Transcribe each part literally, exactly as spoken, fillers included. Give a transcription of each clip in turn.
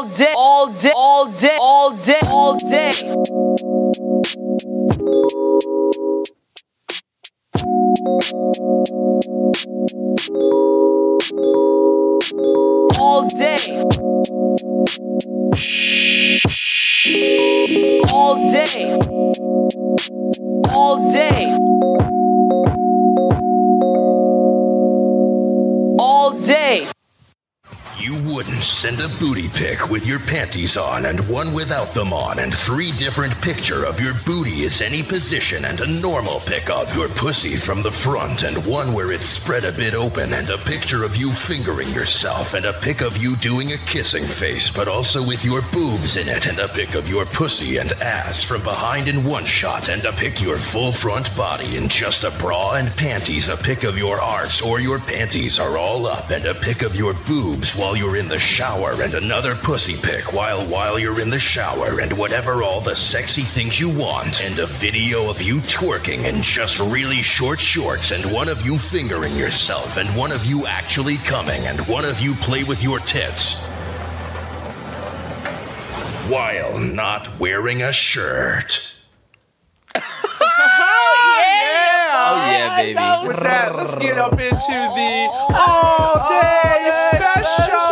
all day, all day, all day, all day, all day. All day. All day. All day. All day. You wouldn't send a booty pic with your panties on and one without them on and three different picture of your booty is any position and a normal pic of your pussy from the front and one where it's spread a bit open and a picture of you fingering yourself and a pic of you doing a kissing face but also with your boobs in it and a pic of your pussy and ass from behind in one shot and a pic your full front body in just a bra and panties, a pic of your arse or your panties are all up and a pic of your boobs while you're in the shower and another pussy pic while while you're in the shower and whatever all the sexy things you want and a video of you twerking in just really short shorts and one of you fingering yourself and one of you actually coming and one of you play with your tits while not wearing a shirt. Oh yeah, baby. With that, let's get up into the all day special.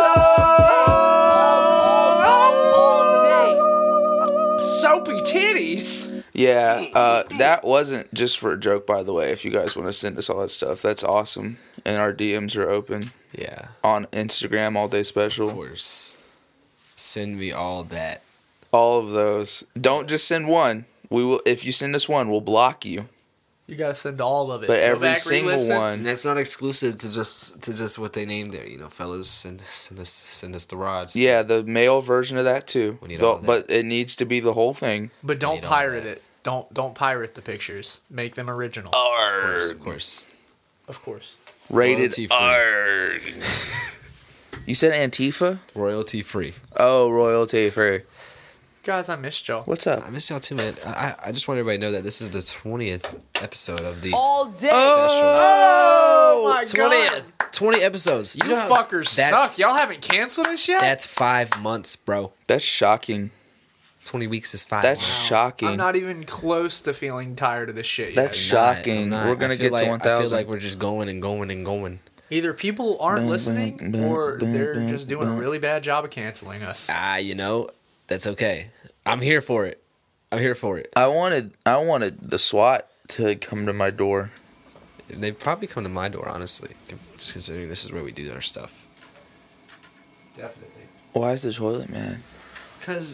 Soapy titties. Yeah, uh, that wasn't just for a joke, by the way. If you guys want to send us all that stuff, that's awesome. And our D Ms are open. Yeah. On Instagram, all day special. Of course. Send me all that. All of those. Don't just send one. We will. If you send us one, we'll block you. You gotta send all of it. But Go every back, single re-listen. one. And that's not exclusive to just to just what they named there. You know, fellas, send send us send us the rods. Yeah, the male version of that too. We need The- all that. But it needs to be the whole thing. But don't need all pirate that. it. Don't don't pirate the pictures. Make them original. Of course, of course. Of course. Rated Royalty free. R. You said Antifa? Royalty free. Oh, royalty free. Guys, I missed y'all. What's up? I miss y'all too, man. I I just want everybody to know that this is the twentieth episode of the All day. Oh my twentieth. twenty episodes. You know how- fuckers that's- suck. Y'all haven't canceled this yet? That's five months, bro. That's shocking. Twenty weeks is five. That's months. shocking. I'm not even close to feeling tired of this shit yet. That's I'm not, shocking. I'm not. We're gonna I feel get to like- one I feel thousand. like we're just going and going and going. Either people aren't Bum, listening bum, or bum, they're bum, just doing a bum. really bad job of canceling us. Ah, you know, that's okay. I'm here for it. I'm here for it. I wanted I wanted the SWAT to come to my door. They probably come to my door, honestly, just considering this is where we do our stuff. Definitely. Why is the toilet man? Because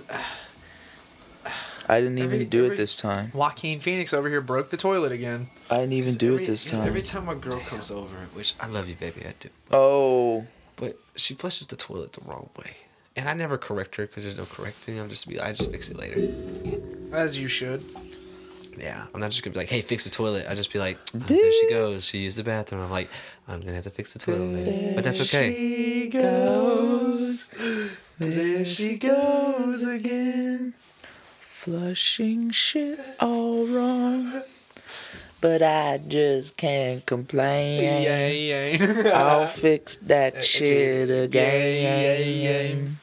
I didn't even Every- do every- it this time. Joaquin Phoenix over here broke the toilet again. I didn't even do every, it this 'cause time. Every time a girl comes over, which I love you, baby, I do, Oh, but she flushes the toilet the wrong way, and I never correct her because there's no correcting. I'm just be, I just fix it later. As you should. Yeah, I'm not just gonna be like, hey, fix the toilet. I just be like, oh, there she goes. She used the bathroom. I'm like, I'm gonna have to fix the toilet later, but that's okay. She goes. There she goes again. flushing shit all wrong, but I just can't complain. Yeah, yeah. I'll fix that shit Yeah, again.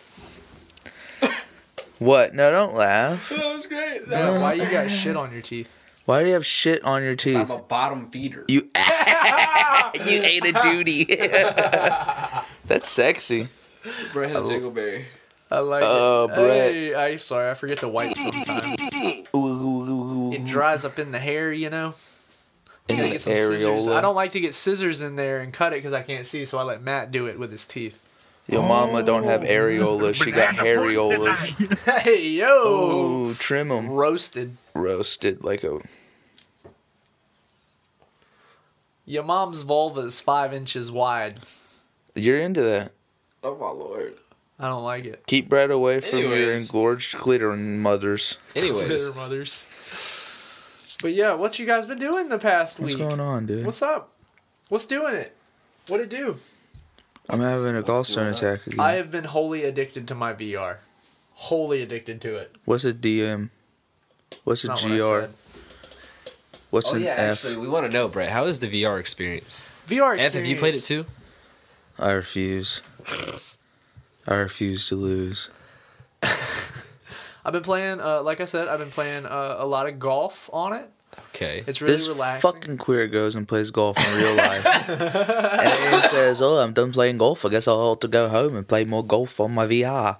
What? No, don't laugh. That was great. Yeah, why you got shit on your teeth? Why do you have shit on your teeth? I'm a bottom feeder. You you ate a duty. That's sexy. Brett had a dingleberry. I like Oh, it. Brett. Hey, I'm sorry, I forget to wipe sometimes. Ooh, ooh, ooh, ooh. It dries up in the hair, you know. In Gotta the get some scissors. areola. I don't like to get scissors in there and cut it because I can't see, so I let Matt do it with his teeth. Your mama don't have areolas. She got hairiolas. Hey, yo! Oh, trim them. Roasted. Roasted like a... Your mom's vulva is five inches wide. You're into that. Oh my lord. I don't like it. Keep Brett away from your Anyways. engorged clitoris mothers. Anyways, Bitter mothers. But yeah, what you guys been doing the past What's week? going on, dude? What's up? What's doing it? What it do? I'm having a what's gallstone going on? attack again. I have been wholly addicted to my V R. Wholly addicted to it. What's a D M? What's a Not what I G R? said. What's oh an yeah, F? actually, we want to know, Brett. How is the V R experience? V R F, experience. have you played it too? I refuse. I refuse to lose. I've been playing, uh, like I said, I've been playing uh, a lot of golf on it. Okay. It's really This relaxing. fucking queer goes and plays golf in real life. And then says, oh, I'm done playing golf. I guess I'll have to go home and play more golf on my V R.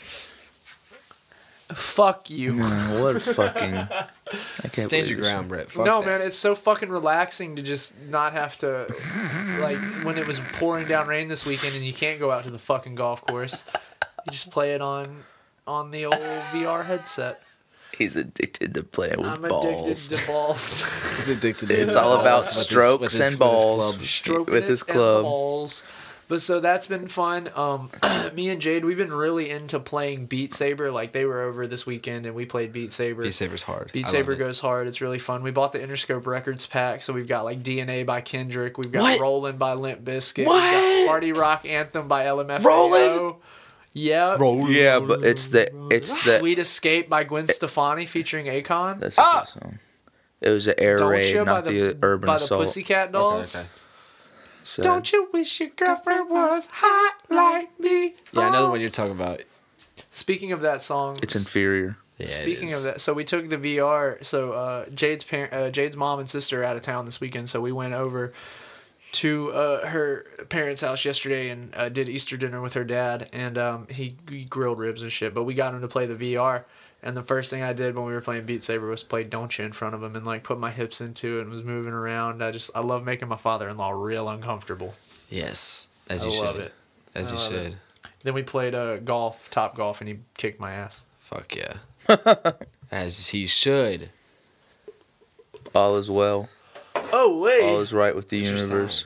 Fuck you. Mm, what a fucking... I can't Stand believe your this. ground, Brett. Fuck No, that. man, it's so fucking relaxing to just not have to, like, when it was pouring down rain this weekend and you can't go out to the fucking golf course, you just play it on on the old V R headset. He's addicted to playing with I'm balls. addicted to balls. He's addicted to It's all about balls with his- strokes with his- and with his balls. club. Stroking With it his and the club. balls. But so that's been fun. Um, me and Jade, we've been really into playing Beat Saber. Like, they were over this weekend and we played Beat Saber. Beat Saber's hard. Beat I Saber love it. goes hard. It's really fun. We bought the Interscope Records pack, so we've got like D N A by Kendrick. We've got What? Rollin' by Limp Bizkit. What? We've got Party Rock Anthem by L M F A O. Rollin'? Yeah. Yeah, but it's the... It's the... Sweet Escape by Gwen Stefani featuring Akon. That's a good song. It was an air Don't raid, You by not the, Urban by the Assault. Pussycat Dolls. Okay, okay. So, Don't you wish your girlfriend was hot like me? Yeah, I know the Oh. one you're talking about. Speaking of that song, It's inferior. Yeah, it Speaking is. of that, so we took the V R. So uh, Jade's parent, uh, Jade's mom and sister are out of town this weekend, so we went over to uh, her parents' house yesterday and uh, did Easter dinner with her dad, and um, he, he grilled ribs and shit. But we got him to play the V R, and the first thing I did when we were playing Beat Saber was play Don't You in front of him and like put my hips into it and was moving around. I just I love making my father-in-law real uncomfortable. Yes, as I you should. love it. As I you love should. it. Then we played uh, golf, top golf, and he kicked my ass. Fuck yeah. As he should. All is well. Oh wait, All is right with the What's your universe.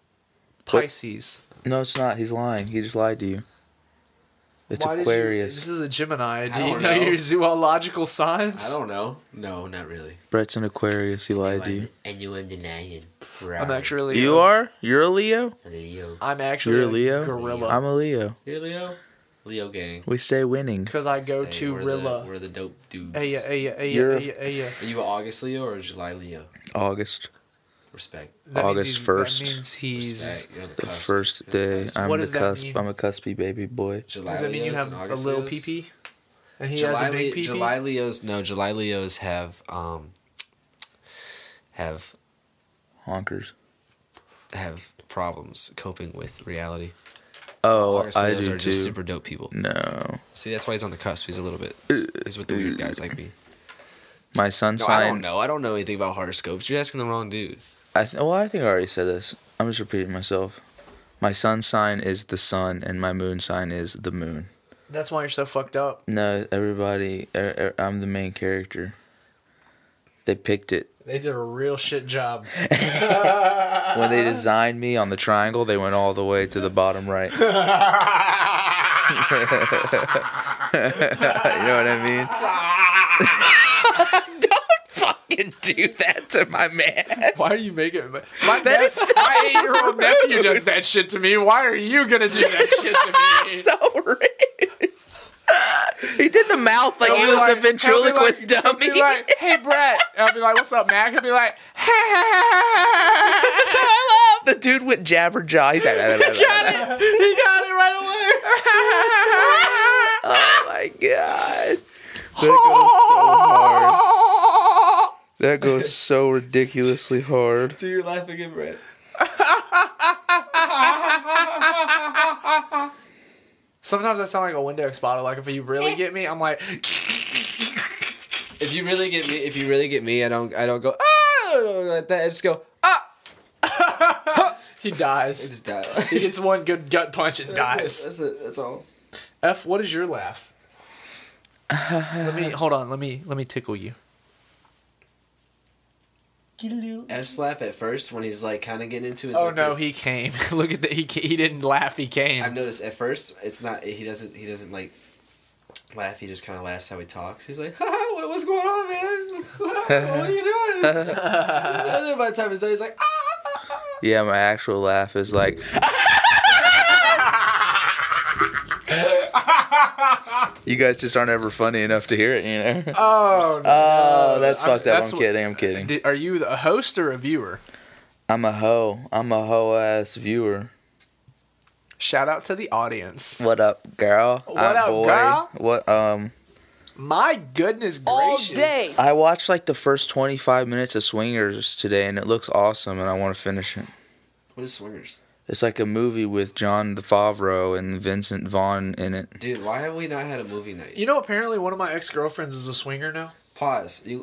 Pisces. No, it's not. He's lying. He just lied to you. It's Why did you- Aquarius. this is a Gemini. Do I you don't know, know. your zoological signs? I don't know. No, not really. Brett's an Aquarius. He lied to you. And you am denying. I'm actually. You are? You're a Leo? Leo. I'm actually You're a a Leo? gorilla. I'm a Leo. You're Leo? Leo gang. We stay winning. Because I go Stay, to we're Rilla. The, we're the dope dudes. Hey, yeah, hey, yeah, hey, You're yeah, a- hey, yeah, hey, yeah. Are you an August Leo or a July Leo? August. Respect. That means August he's- first. That means he's. Respect. You're on the, The cusp. first You're on the day. cusp. I'm What the does that cusp. mean? I'm a cuspy baby boy. July Does that mean you Leos have and a August little Leos? pee pee? And he July, has a big Le- pee pee? July Leos, no, July Leos have um have Honkers. have problems coping with reality. Oh, August I Leos do are too. just super dope people. No. See, that's why he's on the cusp. He's a little bit. He's with the weird guys like me. My sun No, I don't sign. know. I don't know anything about horoscopes. You're asking the wrong dude. I th- well, I think I already said this. I'm just repeating myself. My sun sign is the sun, and my moon sign is the moon. That's why you're so fucked up. No, everybody. Er, er, I'm the main character. They picked it. They did a real shit job. When they designed me on the triangle, they went all the way to the bottom right. You know what I mean? Don't fucking do that to my man. Why are you making it? My, That is so my eight-year-old nephew does that shit to me. Why are you gonna do that shit to me? So rude. He did the mouth like He'll he be was like- a ventriloquist he'll be like- dummy. He'll be like, hey, Brett. And I'll be like, what's up, Mac? He'll be like, The dude went jabberjaw. He's like, he got it. He got it right away. oh my god. That goes so hard. That goes so ridiculously hard. Do your laugh again, Brett. Sometimes I sound like a Windex bottle. Like, if you really get me, I'm like, If you really get me, if you really get me, I don't, I don't go ah like that. I just go ah. he dies. Just die. He gets one good gut punch and dies. That's it. That's all. F, what is your laugh? Let me, hold on. Let me, let me tickle you. F slap at first when he's like kind of getting into his. Oh like, no, this- he came. Look at that. He he didn't laugh. He came. I've noticed at first it's not. He doesn't. He doesn't like laugh. He just kind of laughs how he talks. He's like, "Ha, what, what's going on, man? What are you doing?" And then by the time it's done, he's like, "Ah." Yeah, my actual laugh is like. You guys just aren't ever funny enough to hear it, you know? Oh, no. Oh, that's I'm- fucked up. that's I'm what- kidding. I'm kidding. Did- Are you a host or a viewer? I'm a hoe. I'm a hoe ass viewer. Shout out to the audience. What up, girl? What I'm up, boy. girl? What um My goodness All gracious. day. I watched like the first twenty-five minutes of Swingers today and it looks awesome and I want to finish it. What is Swingers? It's like a movie with John Favreau and Vincent Vaughn in it. Dude, why have we not had a movie night? You know, apparently one of my ex-girlfriends is a swinger now. Pause. You.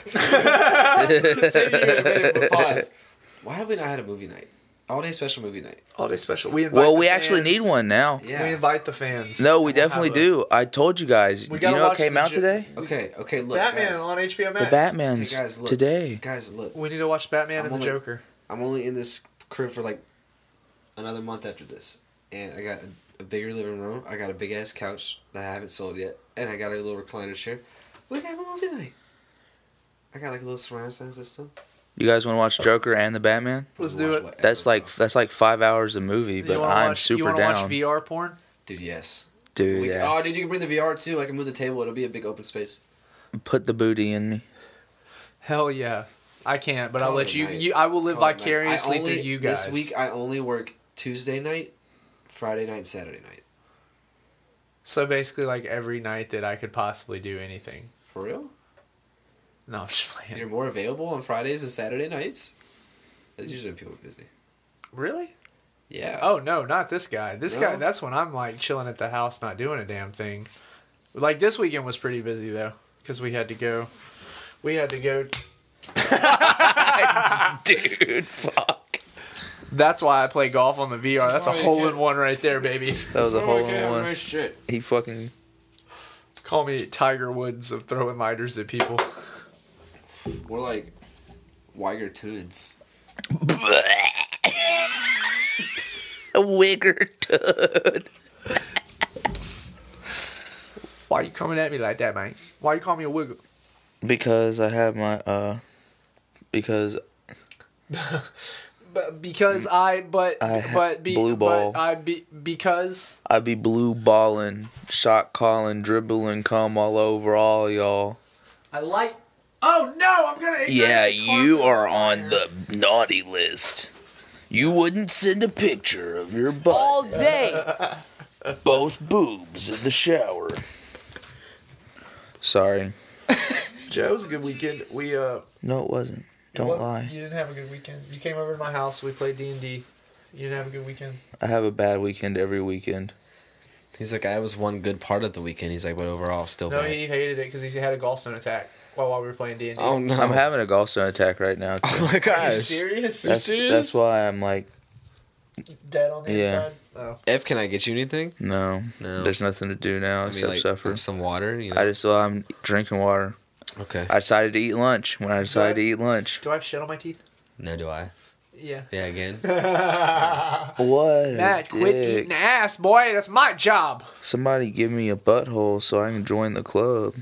Say you in a minute, but pause. Why have we not had a movie night? All day special movie night. All day special. We invite Well, the we actually fans. need one now. Yeah. We invite the fans. No, we We'll definitely have a- do. I told you guys. We You gotta know what watch came the out J- today? Okay. Okay. Look. Batman guys. on H B O Max. The Batman's Hey, guys, look. today. Guys, look. We need to watch Batman I'm and only- the Joker. I'm only in this crib for like another month after this, and I got a, a bigger living room. I got a big ass couch that I haven't sold yet, and I got a little recliner chair. We can have a movie night. I got like a little surround sound system. You guys want to watch Joker and the Batman? Let's We do watch it. whatever, That's like bro. that's like five hours of movie, You but wanna I'm watch, you super wanna down, watch V R porn? Dude, yes. dude. We- Yeah. Oh, dude, you can bring the V R too. I can move the table. It'll be a big open space. Put the booty in me. Hell yeah. I can't, but I'll Call let it you, night. you. I will live Call it night. vicariously I only- through you guys. This week, I only work Tuesday night, Friday night, and Saturday night. So basically, like every night that I could possibly do anything. For real? No, I'm just playing. You're more available on Fridays and Saturday nights? That's usually when people are busy. Really? Yeah. Oh no, not this guy. This No? guy. That's when I'm like chilling at the house, not doing a damn thing. Like this weekend was pretty busy though, because we had to go. We had to go. Dude, fuck. That's why I play golf on the V R. That's a Oh, you hole can't- in one right there, baby. That was a hole in one. Shit. He fucking. Call me Tiger Woods of throwing lighters at people. More like Weiger Toods. A wigger tud. Why are you coming at me like that, man? Why you call me a wiggle? Because I have my uh. Because But because I, but I ha- but be, blue ball. But I be because I be blue balling, shot calling, dribbling, cum all over all y'all. I like. Oh no! I'm gonna. Yeah, ignite the you carpet are on fire. the naughty list. You wouldn't send a picture of your butt. All day. Both boobs in the shower. Sorry. Joe, it was a good weekend. We uh. No, it wasn't. Don't what? lie. You didn't have a good weekend. You came over to my house. We played D and D. You didn't have a good weekend. I have a bad weekend every weekend. He's like, I was one good part of the weekend. He's like, but overall, still No, bad. he hated it because he had a gallstone attack while while we were playing D and D. Oh no! I'm having a gallstone attack right now. Too. Oh my Are you gosh! serious? That's that's why I'm like, Dead on the Yeah. inside. Oh. F, can I get you anything? no, No. there's nothing to do now I except mean, like suffer. some water. You know. I just well, I'm drinking water. okay. I decided to eat lunch when I decided to eat lunch. Do I have shit on my teeth? No, do I? Yeah. Yeah, again. What? a Matt, quit dick. eating ass, boy. That's my job. Somebody give me a butthole so I can join the club.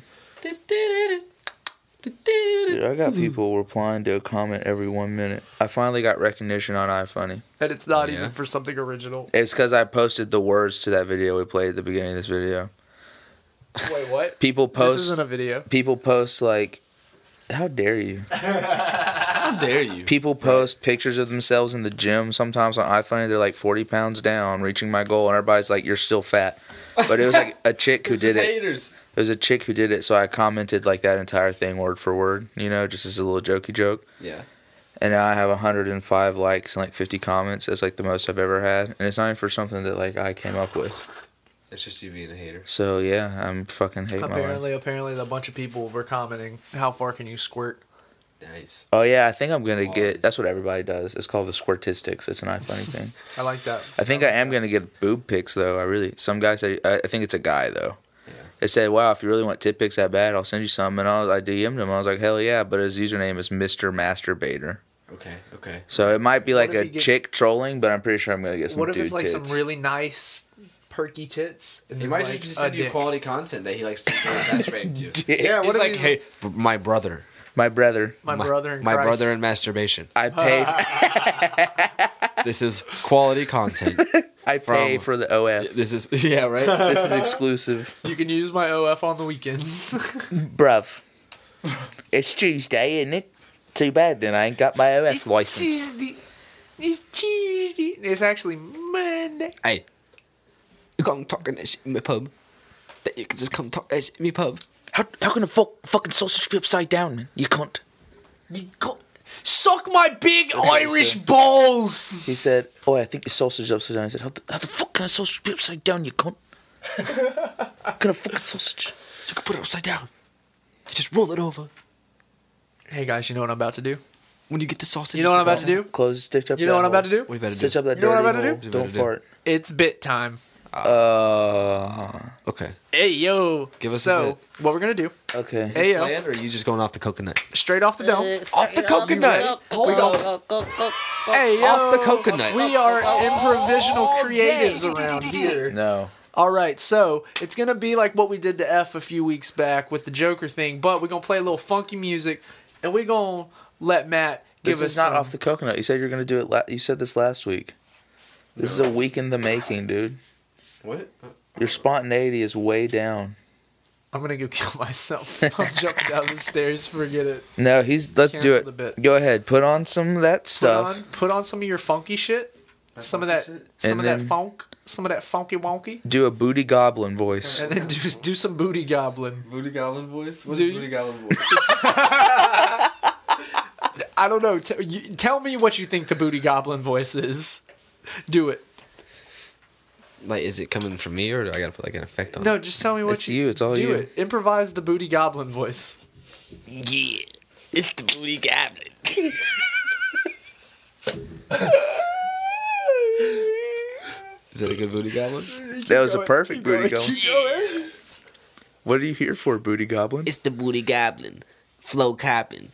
Dude, I got people replying to a comment every one minute. I finally got recognition on iFunny. And it's not Yeah. even for something original. It's because I posted the words to that video we played at the beginning of this video. Wait, what? People This post. isn't a video. People post like, how dare you? How dare you? People post pictures of themselves in the gym. Sometimes on iFunny, they're like forty pounds down, reaching my goal, and everybody's like, "You're still fat." But it was like a chick who did Just it. haters. It was a chick who did it, so I commented like that entire thing word for word, you know, just as a little jokey joke. Yeah. And now I have one hundred five likes and like fifty comments. That's like the most I've ever had, and it's not even for something that like I came up with. It's just you being a hater. So yeah, I'm fucking hate my life. Apparently, apparently, a bunch of people were commenting, "How far can you squirt?" Nice. Oh yeah, I think I'm gonna Always. get. That's what everybody does. It's called the squirtistics. It's an iFunny thing. I like that. I think I am gonna get boob pics though. I really. Some guy said. I, I think it's a guy though. Yeah. It said, "Wow, if you really want tit pics that bad, I'll send you some." And I was, I D M'd him. I was like, "Hell yeah!" But his username is Mister Masturbator. Okay. Okay. So it might be like What if a he gets- chick trolling, but I'm pretty sure I'm gonna get some What if dude it's like tits. some really nice, perky tits? And He then, might like, just be a sending you dick? quality content that he likes to enjoy masturbating to. Yeah, Yeah, what He's if like, he's hey, b- my brother. my brother. my, brother in My Christ. brother in masturbation. I paid. This is quality content. I pay From- for the O F. This is yeah, right. This is exclusive, You can use my O F on the weekends. bruv. It's Tuesday, isn't it? Too bad then I ain't got my O F license. Tuesday. It's Tuesday. It's actually Monday. Hey, You come talking that shit in my pub. That you can just come talk that shit in my pub. How how can a fuck, fucking sausage be upside down, man? You cunt. You go suck my big Irish balls. He said, "Oh, I think the sausage is upside down." I said, "How the, how the fuck can a sausage be upside down? You cunt. How can a fucking sausage? You can put it upside down. You just roll it over. Hey guys, you know what I'm about to do? When you get the sausage, You know what I'm about to do? Close, stitch up. You know that what I'm about hole. to do? What you better Stitch do? up that You know what I'm dirty about to hole. do? Don't What you fart. It's bit time. Uh, Okay. Hey yo. Give us a so bit. what we're gonna do? okay. Hey yo. Planned, or are you just going off the coconut? Straight off the dome. Off the coconut. We go. Hey yo. Off the coconut. We are improvisational creatives around here. No. All right, so it's gonna be like what we did to F a few weeks back with the Joker thing, but we're gonna play a little funky music, and we're gonna let Matt give This us is not some- off the coconut. You said you're gonna do it. La- you said this last week. This is a week in the making, dude. What? Your spontaneity is way down. I'm gonna go kill myself. I'm jumping down the stairs. Forget it. No, he's. Let's do Cancel the it. bit. Go ahead. Put on some of that Put stuff. on, put on some of your funky shit. Some of that, funky shit? some And of then- that funk, some of that funky wonky, Do a booty goblin voice. and then do do some booty goblin. Booty goblin voice? What's Do you- booty goblin voice? I don't know. T- you, tell me what you think the booty goblin voice is. Do it. Like, is it coming from me, or do I gotta put like an effect on it? No, just tell me what It's you, it's all do you. it. Improvise the booty goblin voice. Yeah, it's the booty goblin. Is that a good booty goblin? That was a perfect booty goblin. What are you here for, booty goblin? It's the booty goblin. Flo copping.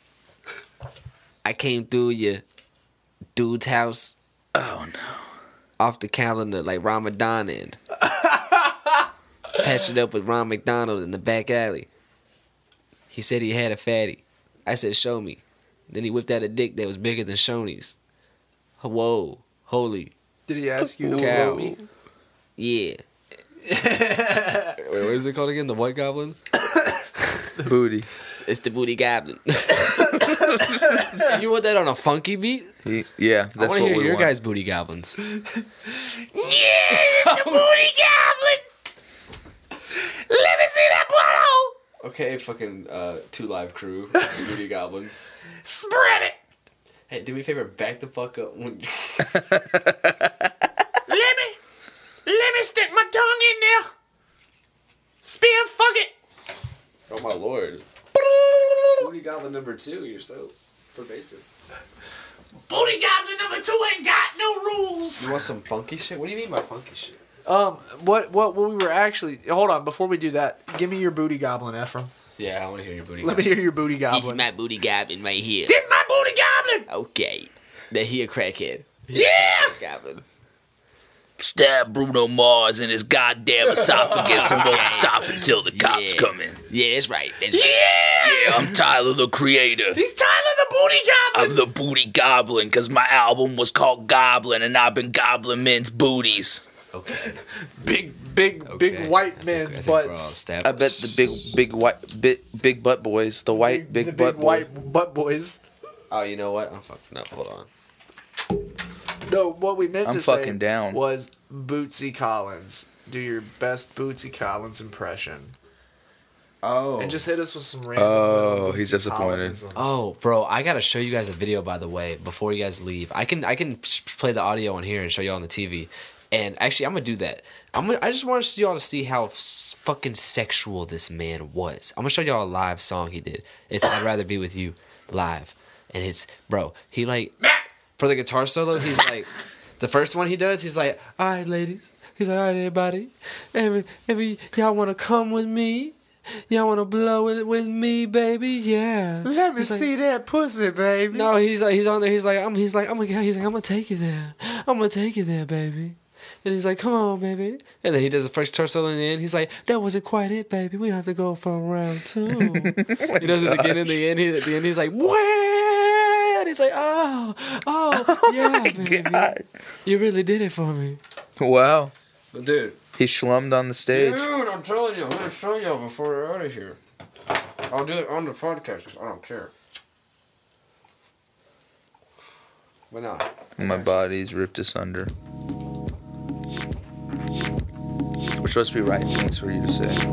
I came through your dude's house Oh no. off the calendar like Ramadan end. Patched it up with Ron McDonald in the back alley. He said he had a fatty. I said, show me. Then he whipped out a dick that was bigger than Shoney's. Whoa. Holy. Did he ask you to Cow. blow me? Yeah. Wait, what is it called again? The White Goblin? Booty. It's the Booty Goblin. You want that on a funky beat? He, yeah, I that's want to what hear we your want. guys' Booty Goblins. Yeah, it's the booty goblin. Let me see that butthole. Okay, fucking uh, Two Live Crew. Booty Goblins. Spread it. Hey, do me a favor, back the fuck up. When... Let me, let me stick my tongue in there. Spear, fuck it. Oh my lord. Booty Goblin number two, you're so pervasive. Booty goblin number two ain't got no rules. You want some funky shit? What do you mean by funky shit? Um, what, what, what we were actually. Hold on, before we do that, give me your booty goblin, Ephraim. Yeah, I want to hear your booty Let me goblin. hear your booty This is goblin. my booty goblin right here. This my booty goblin. Okay. That he a crackhead. Yeah. Goblin. Stab Bruno Mars in his goddamn esophagus and won't stop until the cops Yeah. come in. Yeah, that's right. That's Yeah. right. Yeah, I'm Tyler the Creator. He's Tyler the booty goblin. I'm the Booty Goblin because my album was called Goblin and I've been gobbling men's booties. Okay. Big, big, okay. big white I think- men's I think we're all butts. established. I bet the big, big white, big, big butt boys, the white, big, the butt big boy. white butt boys. Oh, you know what? I'm fucking up. Hold on. No, what we meant I'm to say fucking down. was Bootsy Collins. Do your best Bootsy Collins impression. Oh. And just hit us with some random. Oh, little he's Bootsy disappointed. Collinsisms. Oh, bro, I gotta show you guys a video, by the way, before you guys leave. I can I can sh- play the audio on here and show you on the T V. And actually, I'm gonna do that. I'm gonna, I just want y'all to see how s- fucking sexual this man was. I'm gonna show y'all a live song he did. It's "I'd Rather Be With You" live, and it's bro. He like for the guitar solo. He's like the first one he does. He's like, "All right, ladies." He's like, "All right, everybody, every every y'all wanna come with me." Y'all wanna blow it with me, baby? Yeah. Let me He's like- see that pussy, baby. No, he's like he's on there. He's like I'm. He's like I'm gonna. He's like I'm gonna take you there. I'm gonna take you there, baby. And he's like, come on, baby. And then he does the first torso in the end. He's like, that wasn't quite it, baby. We have to go for round two. He does it again in the end. He, at the end, he's like, what? And he's like, oh, oh, yeah, baby. God. You really did it for me, Wow. dude. He schlummed on the stage. Dude, I'm telling you, I'm gonna show y'all before we're out of here. I'll do it on the podcast because I don't care. But no. My body's ripped asunder. supposed to be writing things for you to say.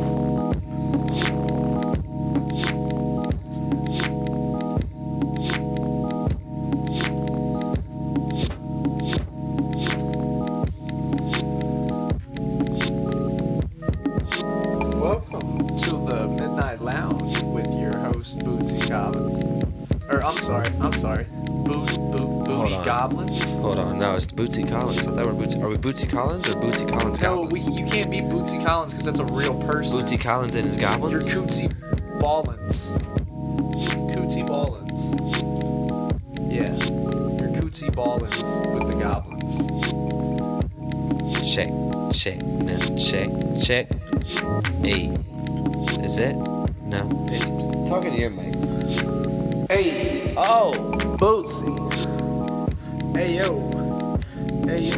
Welcome to the Midnight Lounge with your host, Bootsy Goblins. Or, I'm sorry, I'm sorry. Boot, boot, Booty on. Goblins? Hold on, no, it's Bootsy Collins. I thought we were Bootsy. Are we Bootsy Collins or Bootsy Collins No, we, Goblins? you can't be Bootsy Collins because that's a real person. Bootsy Collins and his You're goblins. Cootsy Ballins. Cootsy Ballins. Yeah. You're Cootsy Ballins with the goblins. Check, check, now check, check. Hey, is it? No. It's talking to your mic. Hey, Oh! Bootsy. Hey, yo. Hey, yo.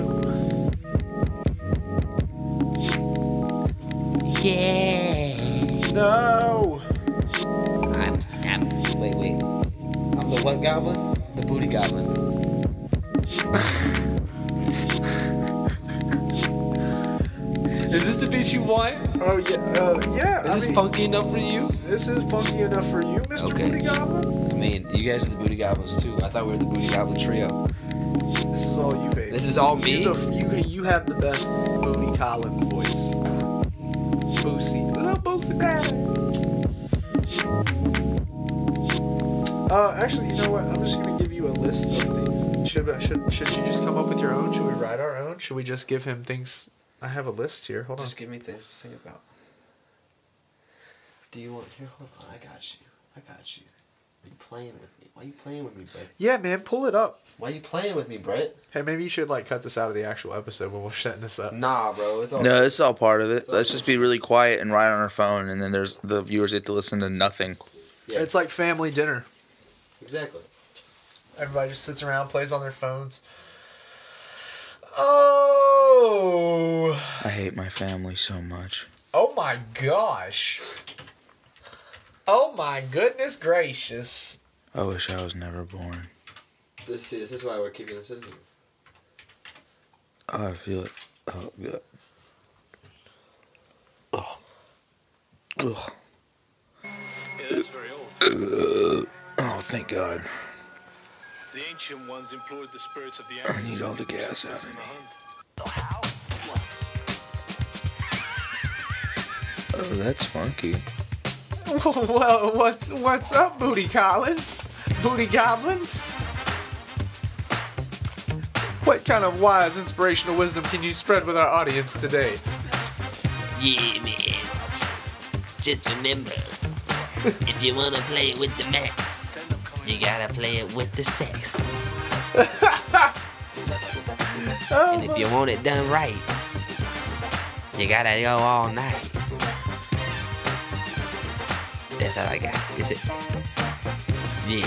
Yeah. No. I'm, I'm. Wait, wait. I'm the what goblin? The booty goblin. Is this the beat you want? Oh, yeah. Uh, yeah. Is this funky enough for you? This is funky enough for you, Mister Okay. Booty Goblin? I mean, you guys are the booty goblins too. I thought we were the booty goblin trio. This is all you, baby. This is all me? You, the, you, you have the best Booty Collins voice. Bootsy. Little Bootsy Daddy. Uh, actually, you know what? I'm just gonna give you a list of things. Should I- should should you just come up with your own? Should we write our own? Should we just give him things? I have a list here. Hold on. Just give me things to think about. Do you want here? Hold on, I got you. I got you. Are you playing with me? Why are you playing with me, Brett? Yeah, man, pull it up. Why are you playing with me, Brett? Hey, maybe you should like cut this out of the actual episode when we're setting this up. Nah, bro. It's all. No, it's all part of it. all Let's just be really quiet and write on our phone, and then there's the viewers get to listen to nothing. Yes. It's like family dinner. Exactly. Everybody just sits around, plays on their phones. Oh. I hate my family so much. Oh my gosh. Oh my goodness gracious. I wish I was never born. This see, this is why we're keeping this in here. Oh, I feel it. Oh, good. Oh. Ugh. Yeah, that's very old. Oh, thank God. The ancient ones implored the spirits of the I need all the gas out of me. Oh, that's funky. Well, what's what's up, Booty Collins? Booty Goblins? What kind of wise inspirational wisdom can you spread with our audience today? Yeah, man. Just remember, if you wanna play it with the max, you gotta play it with the sex. And if you want it done right, you gotta go all night. That's all I got. Is it? Yeah.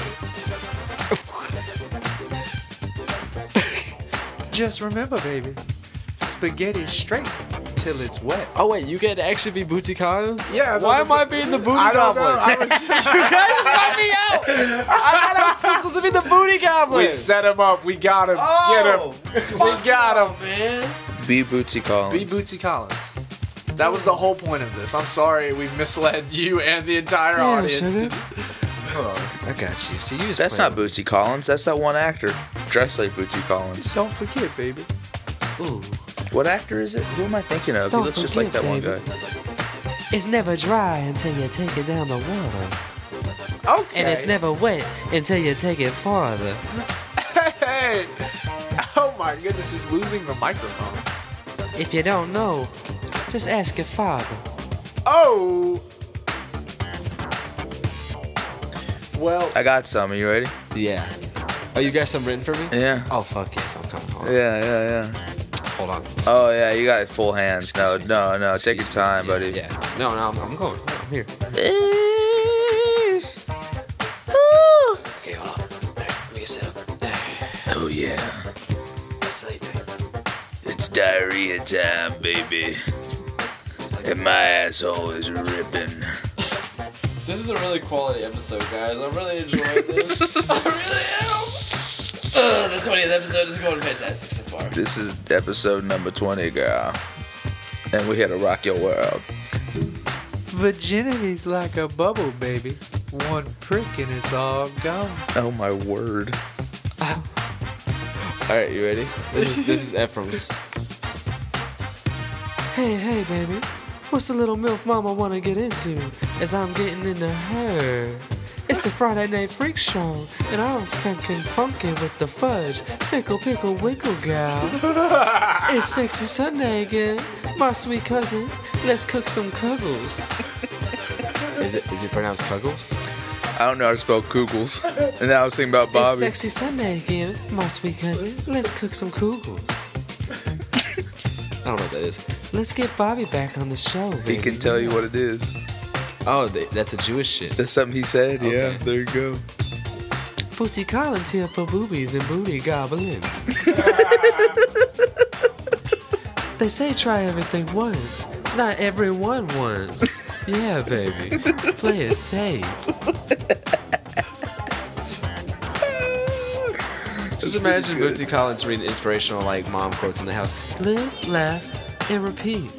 Just remember, baby, spaghetti straight till it's wet. Oh wait, you get to actually be Bootsy Collins? Yeah. Why am I being the booty I don't goblin? know. I was You guys brought me out. I thought I was supposed to be the booty goblin. We set him up. We got him. Oh, Get him. We got him. man. Be Bootsy Collins. Be Bootsy Collins. That was the whole point of this. I'm sorry we've misled you and the entire Damn, audience. sugar. Hold on, I got you. See, you just That's playing not Bootsy Collins. That's that one actor dressed like Bootsy Collins. Don't forget, baby. Ooh. What actor is it? Who am I thinking of? Don't he looks just like that forget, one baby. guy. It's never dry until you take it down the water, Okay. and it's never wet until you take it farther. Hey. Oh my goodness, he's losing the microphone. If you don't know, just ask your father. Oh. Well, I got some. Are you ready? Yeah. Oh, you got some written for me? Yeah. Oh fuck yes, I'm coming. Hold on. Yeah, yeah, yeah. Hold on. Oh yeah, you got full hands. No, Excuse me. no, no. Take your Excuse me. time, Yeah, buddy. Yeah. No, no, I'm, I'm going. I'm here. Okay, hold on. Alright, let me get set up. Oh yeah. Sleep. It's diarrhea time, baby. And my asshole is ripping. This is a really quality episode, guys. I'm really enjoying this. I really am. Uh, the twentieth episode is going fantastic so far. This is episode number twenty, girl. And we had to rock your world. Virginity's like a bubble, baby. One prick and it's all gone. Oh my word. All right, you ready? This is this is Ephraim's. Hey, hey, baby. What's the little milf mama wanna get into? As I'm getting into her. It's the Friday Night Freak Show, and I'm funkin' funky with the fudge. Fickle, pickle, wickle, gal. It's Sexy Sunday again. My sweet cousin, let's cook some cuggles. Is it is it pronounced cuggles? I don't know how to spell Kugels. And now I was thinking about It's Bobby. Sexy Sunday again, my sweet cousin. Let's cook some kugels. I don't know what that is. Let's get Bobby back on the show, baby. He can tell you what it is. Oh, they, that's a Jewish shit. That's something he said. Okay. Yeah, there you go. Booty Collins here for boobies and booty gobbling. They say try everything once. Not everyone once. Yeah, baby. Play it safe. Just imagine Bootsy Collins reading inspirational like mom quotes in the house. Live, laugh, and repeat.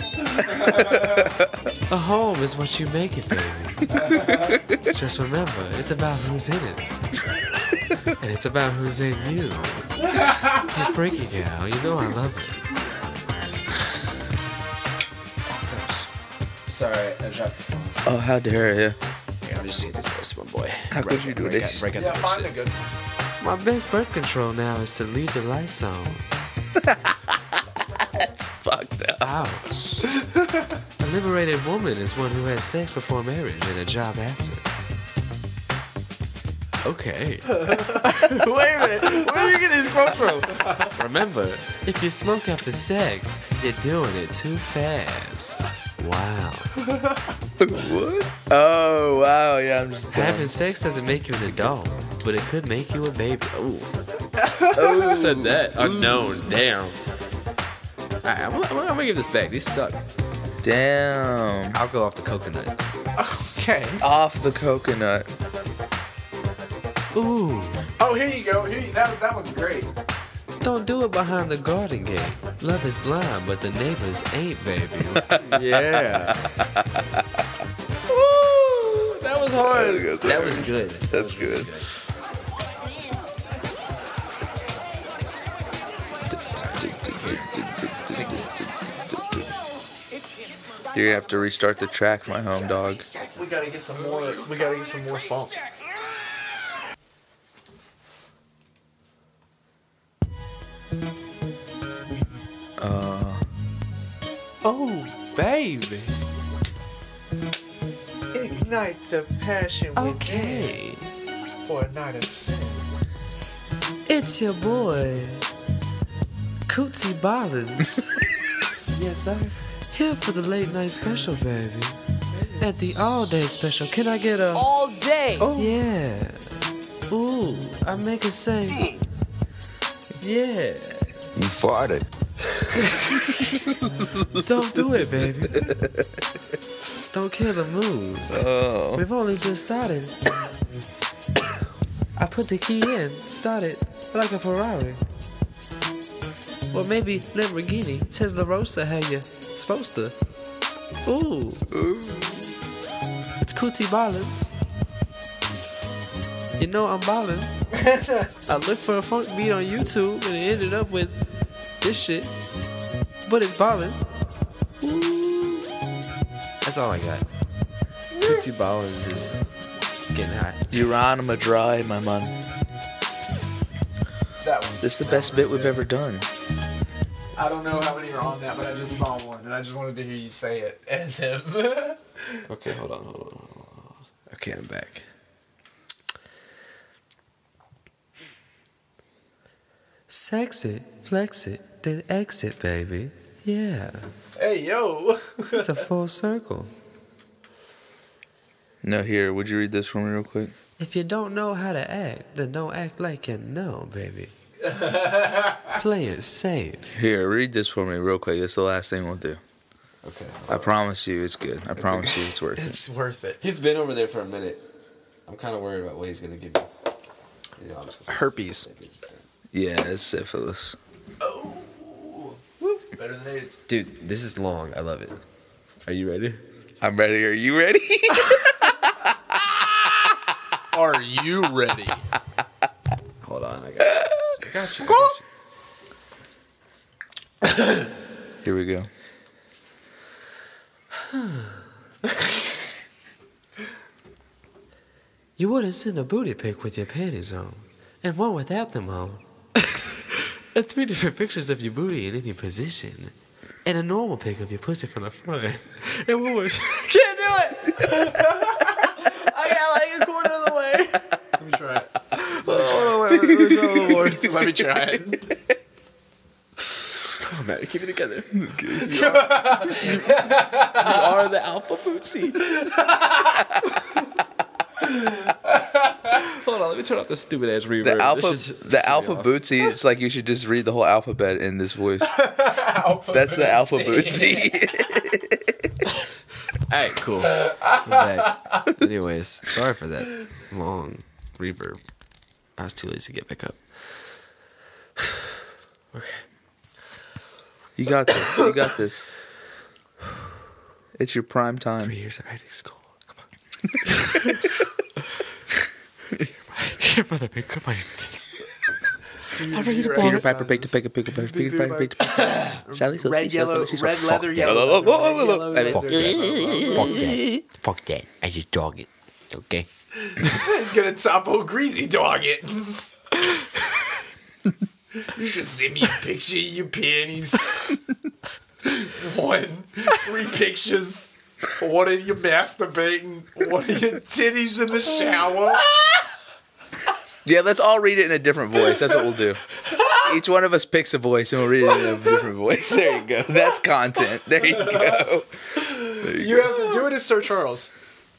A home is what you make it, baby. Just remember, it's about who's in it. And it's about who's in you. Hey, freaky gal, you know I love it. Sorry, I dropped the phone. Oh, how dare you? Yeah, I'm just seeing this this one, boy. How could you do break this? Out, break out Yeah, the find shit. a good one. My best birth control now is to leave the lights on. That's fucked up. Ouch. A liberated woman is one who has sex before marriage and a job after. Okay. Wait a minute. Where are you getting this quote from? Remember, if you smoke after sex, you're doing it too fast. Wow. What? Oh, wow. Yeah, I'm just dumb. Having sex doesn't make you an adult, but it could make you a baby. Oh. Who said that? Unknown. Damn. Alright, I'm, I'm, I'm gonna give this back. These suck. Damn. I'll go off the coconut. Okay. Off the coconut. Ooh. Oh, here you go. Here you, that that was great. Don't do it behind the garden gate. Love is blind, but the neighbors ain't, baby. Yeah. Woo! That was hard. That's That hard. was good. That's good. You're gonna have to restart the track, my home dog. We gotta get some more. We gotta get some more funk. Uh, Oh, baby. Ignite the passion Okay. for a night of sin. It's your boy, Cootsy Ballins. Yes, sir. Here for the late night special, baby. At the all day special. Can I get a. All day. Oh, yeah. Ooh, I make it say. Yeah. You farted. Don't do it, baby. Don't kill the mood. oh. We've only just started. I put the key in, started like a Ferrari. Or maybe Lamborghini, Tesla Rosa, how you supposed to. Ooh. It's Cootsy Ballins. You know I'm ballin'. I looked for a funk beat on YouTube and it ended up with this shit. But it's ballin'. Ooh. That's all I got. Cootsy Ballins is getting hot. You're on 'em a dry, my man. That one. This is the best bit we've ever done. I don't know how many are on that, but I just saw one, and I just wanted to hear you say it as him. Okay, hold on, hold on, hold on. Okay, I'm back. Sex it, flex it, then exit, baby. Yeah, Hey, yo. it's a full circle. No, here, would you read this for me real quick? If you don't know how to act, then don't act like you know, baby. Play it safe. Here, read this for me real quick. This is the last thing we'll do. Okay. I promise you it's good. I promise you it's worth it. It's worth it. He's been over there for a minute. I'm kind of worried about what he's gonna give me. You know, I'm just gonna Herpes. Yeah, it's syphilis. Oh. Better than AIDS. Dude, this is long. I love it. Are you ready? I'm ready. Are you ready? Are you ready? Hold on, I got you. I got you. I got you. Here we go. You wouldn't send a booty pic with your panties on, and one without them on. And three different pictures of your booty in any position, and a normal pic of your pussy from the front. And one was can't do it. I got like a quarter of the way. Let me try it. Hold on, wait, wait, let me try a little more. Let me try it. Come on, man, keep it together. Okay. You, are, you are the alpha bootsy. Hold on, let me turn off this stupid ass reverb. The alpha, This is- the alpha bootsy. It's like you should just read the whole alphabet in this voice. Alpha That's the alpha bootsy. bootsy. All right, cool. We're back. Anyways, sorry for that long reverb. I was too lazy to get back up. Okay. You got this. You got this. It's your prime time. Three years of acting school. Come on. Your mother big. Come on. I'm ready to blow Peter it. Piper picked a pick a pick a pick a pick a pick a pick a pick. Sally so Red, yellow, she's red fuck leather, that. yellow. Fuck leather, Fuck Fuck that. Fuck that. I just dog it. Okay. He's gonna topo greasy dog it. You should send me a picture of your panties. One, three pictures. One of you masturbating. One of your titties in the shower. Yeah, let's all read it in a different voice. That's what we'll do. Each one of us picks a voice and we'll read it in a different voice. There you go. That's content. There you go. There you You go. have to do it as Sir Charles.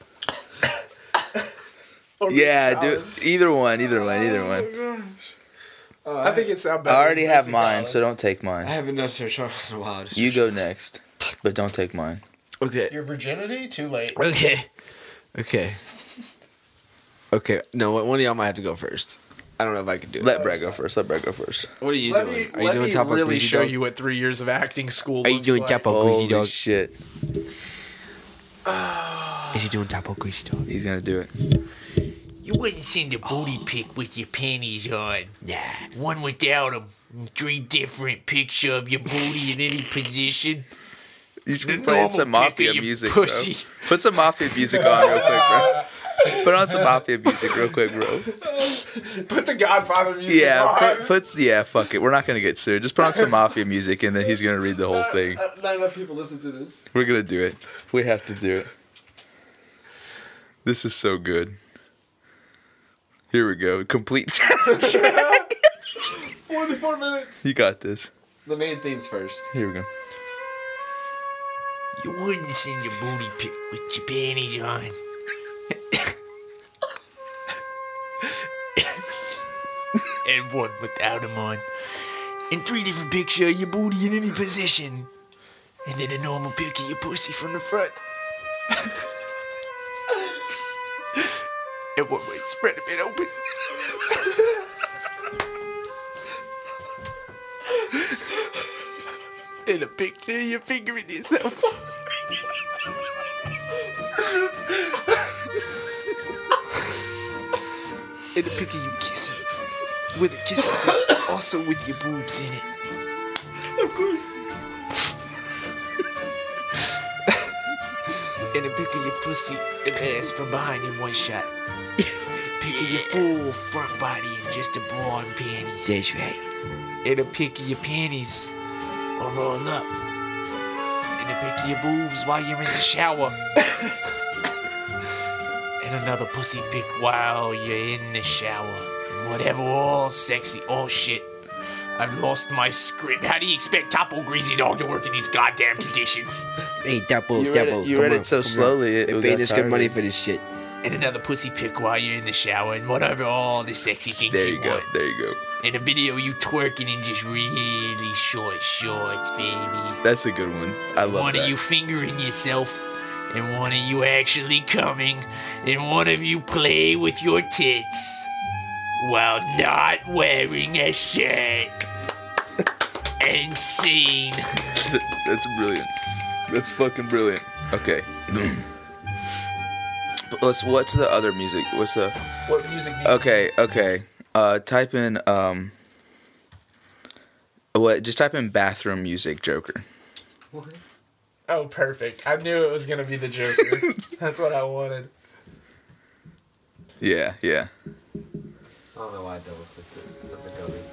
Or Yeah, Mister do Collins. either one, either one, either one. I think it sounds better. I already as have Mister mine, so Collins. don't take I mine. haven't done Sir Charles in a while. Just You Sir go next, but don't take mine. Charles. Okay. Your virginity? Too late. Okay. Okay. Okay. No, one of y'all might have to go first. I don't know if I can do it. Let Brett go first. Let Brett go first. What are you Let doing? me, are you let doing me top of really greasy show dog? you what three years of acting school Are you looks doing like. top of greasy Holy dog? shit. Is he doing top of greasy dog? He's gonna do it. You wouldn't send a booty pic with your panties on. Nah. One without them. Three different picture of your booty in any position. You should be The playing normal some pick of mafia your music, pussy. bro. Put some mafia music on real quick, bro. Put on some mafia music real quick, bro. Put the Godfather music Yeah, on. put, put yeah, fuck it. We're not gonna get sued. Just put on some mafia music, and then he's gonna read the whole thing. Not enough people listen to this. We're gonna do it. We have to do it. This is so good. Here we go. Complete soundtrack. forty-four minutes. You got this. The main themes first. Here we go. You wouldn't send your booty pic with your panties on. And one without them on. And three different picture of your booty in any position. And then a normal pic of your pussy from the front. And one way spread a bit open. And a picture of you fingering yourself. And a pic of you kissing. With a kissing kiss, also with your boobs in it. Of course. And a pic of your pussy and ass from behind in one shot. And a pic of your full front body in just a bra and panties. That's right. And a pic of your panties all rolled up. And a pic of your boobs while you're in the shower. And another pussy pic while you're in the shower. And whatever, all sexy. Oh shit. I've lost my script. How do you expect Topo Greasy Dog to work in these goddamn conditions? Hey, double, You read double. it, you come read on, it so come slowly. It, On. it They paid got us good tired. money for this shit. And another pussy pic while you're in the shower. And whatever, all the sexy things There you, you go. want. There you go. And a video of you twerking in just really short shorts, baby. That's a good one. I love One that. of you fingering yourself, and one of you actually coming, and one of you play with your tits while not wearing a shirt. And scene. That's brilliant. That's fucking brilliant. Okay. But let's. What's the other music? What's the? What music? Do you Okay. Okay. Uh, type in um. What? Just type in bathroom music, Joker. Oh, perfect. I knew it was gonna be the Joker. That's what I wanted. Yeah. Yeah. I don't know why I double clicked it. I'm a dummy.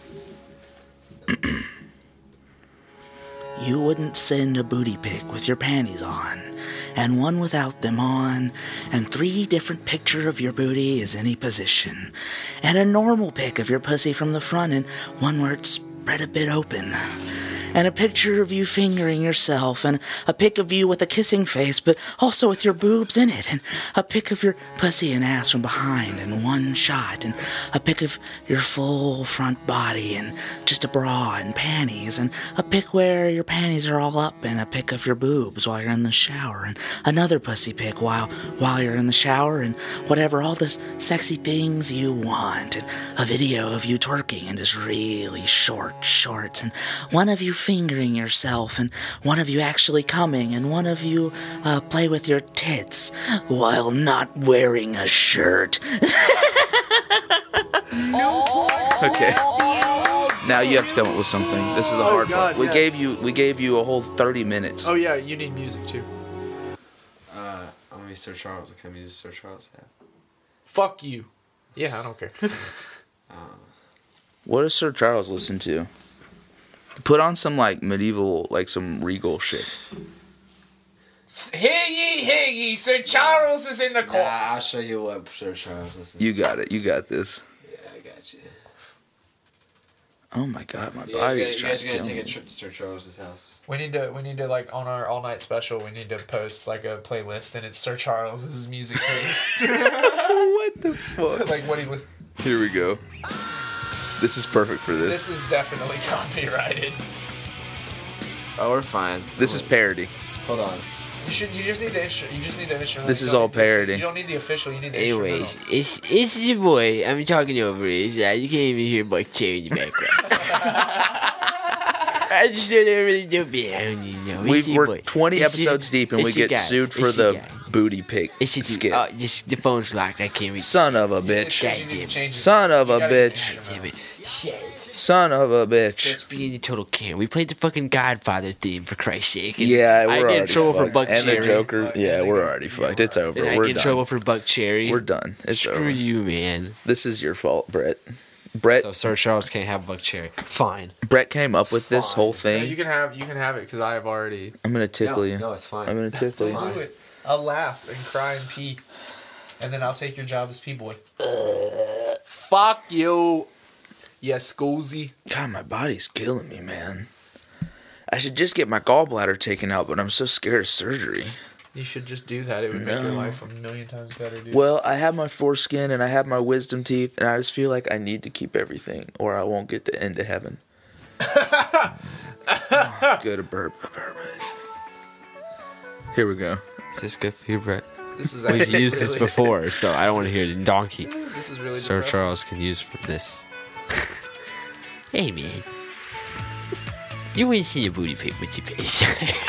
You wouldn't send a booty pic with your panties on, and one without them on, and three different picture of your booty is any position, and a normal pic of your pussy from the front, and one where it's spread a bit open, and a picture of you fingering yourself, and a pic of you with a kissing face, but also with your boobs in it, and a pic of your pussy and ass from behind in one shot, and a pic of your full front body, and just a bra and panties, and a pic where your panties are all up, and a pic of your boobs while you're in the shower, and another pussy pic while while you're in the shower, and whatever, all the sexy things you want, and a video of you twerking in just really short shorts, and one of you fingering yourself, and one of you actually coming, and one of you uh, play with your tits while not wearing a shirt. Okay. Now you have to come up with something. This is the Oh, hard God, part. We yeah. gave you. We gave you a whole thirty minutes. Oh yeah, you need music too. Uh, I'm gonna be Sir Charles. Can I use Sir Charles app? Fuck you. Yeah, I don't care. What does Sir Charles listen to? Put on some like medieval, like some regal shit. Hear ye, hear ye, Sir Charles is in the court. Nah, I'll show you what Sir Charles listens You to. got it. You got this. Yeah, I got you. Oh my god, my You guys, body are gonna, is you trying guys to are gonna kill take a me. trip to Sir Charles's house. We need to, we need to like on our all night special. We need to post like a playlist, and it's Sir Charles's music taste. What the fuck? Like what he was. Here we go. This is perfect for This this. is definitely copyrighted. Oh, we're fine. This is parody. Hold on. You should. You just need the instru- You just need the instrumental. This You is don't all need the- parody. You don't need the official. You need the Anyways, instrumental. it's it's your boy. I'm talking over it. Yeah, you can't even hear Buck Cherry in the background. I just know they're really dope behind you know. It's We your we're boy. twenty It's your- episodes deep and we it's your get guy. sued for It's your the guy. booty pic It's your dude. skit. Oh, just the phone's locked. I can't reach. Son of a You need to bitch. change- you need to change it. Son of You a gotta bitch. change it. Damn it. Shit. Son of a bitch. Just being a total Karen. We played the fucking Godfather theme for Christ's sake. and Yeah, we're I already get in trouble for fucked. Buck And Cherry. the Joker. Yeah, we're already fucked. It's over. And I We're get in done. trouble for Buck Cherry. We're done. It's Screw over. you, man. This is your fault, Brett. Brett So Sir Charles can't have Buck Cherry. Fine. Brett came up with this whole Yeah, you thing. can have. You can have it because I have already. I'm gonna tickle No, you. no, it's fine. I'm gonna tickle you. Do it. I'll laugh and cry and pee, and then I'll take your job as pee boy. Fuck you. Yes, Scoozy. God, my body's killing me, man. I should just get my gallbladder taken out, but I'm so scared of surgery. You should just do that. It would make your No. life a million times better, dude. Well, I have my foreskin and I have my wisdom teeth, and I just feel like I need to keep everything, or I won't get the end of heaven. Oh, good, a burp, a burp. Here we go. Is this good for you, Brett? This is We've actually used this really- before, so I don't want to hear the donkey. This is really Sir depressing. Charles can use for this. Hey, man. You ain't seen a booty pic with your face.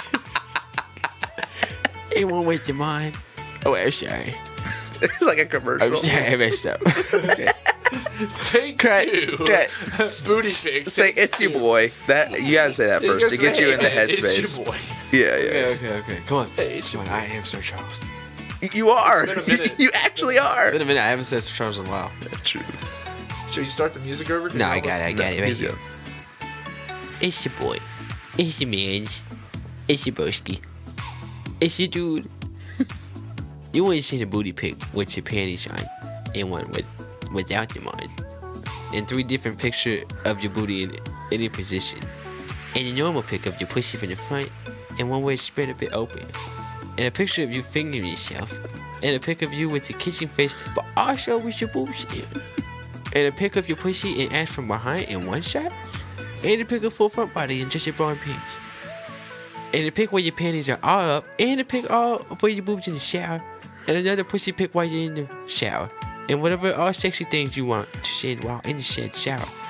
It won't waste your mind. Oh, I'm sorry. It's like a commercial. I'm sorry, I messed up. Take Cut, two. cut. Booty pic. Say it's your boy. That you gotta say that first to get you in the It's headspace. your boy. Yeah, yeah. Okay, okay, okay. Come on. Hey, it's Come on, I am Sir Charles. You are. It's been a minute. You actually are. It's been a minute. I haven't said Sir Charles in a while. True. Should you start the music over? No, I got it. I got it right He's here. good. It's your boy. It's your man's. It's your broski. It's your dude. You ain't seen a booty pic with your panties on, and one with without them on, and three different picture of your booty in any position, and a normal pic of your pussy from the front, and one where it's spread a bit open, and a picture of you fingering yourself, and a pic of you with your kissing face, but also with your boobs in, and a pic of your pussy and ass from behind in one shot, and a pic of full front body and just your bra and pants. And a pic where your panties are all up, and a pic all where your boobs in the shower, and another pussy pic while you're in the shower, and whatever all sexy things you want to shed while in the shed shower.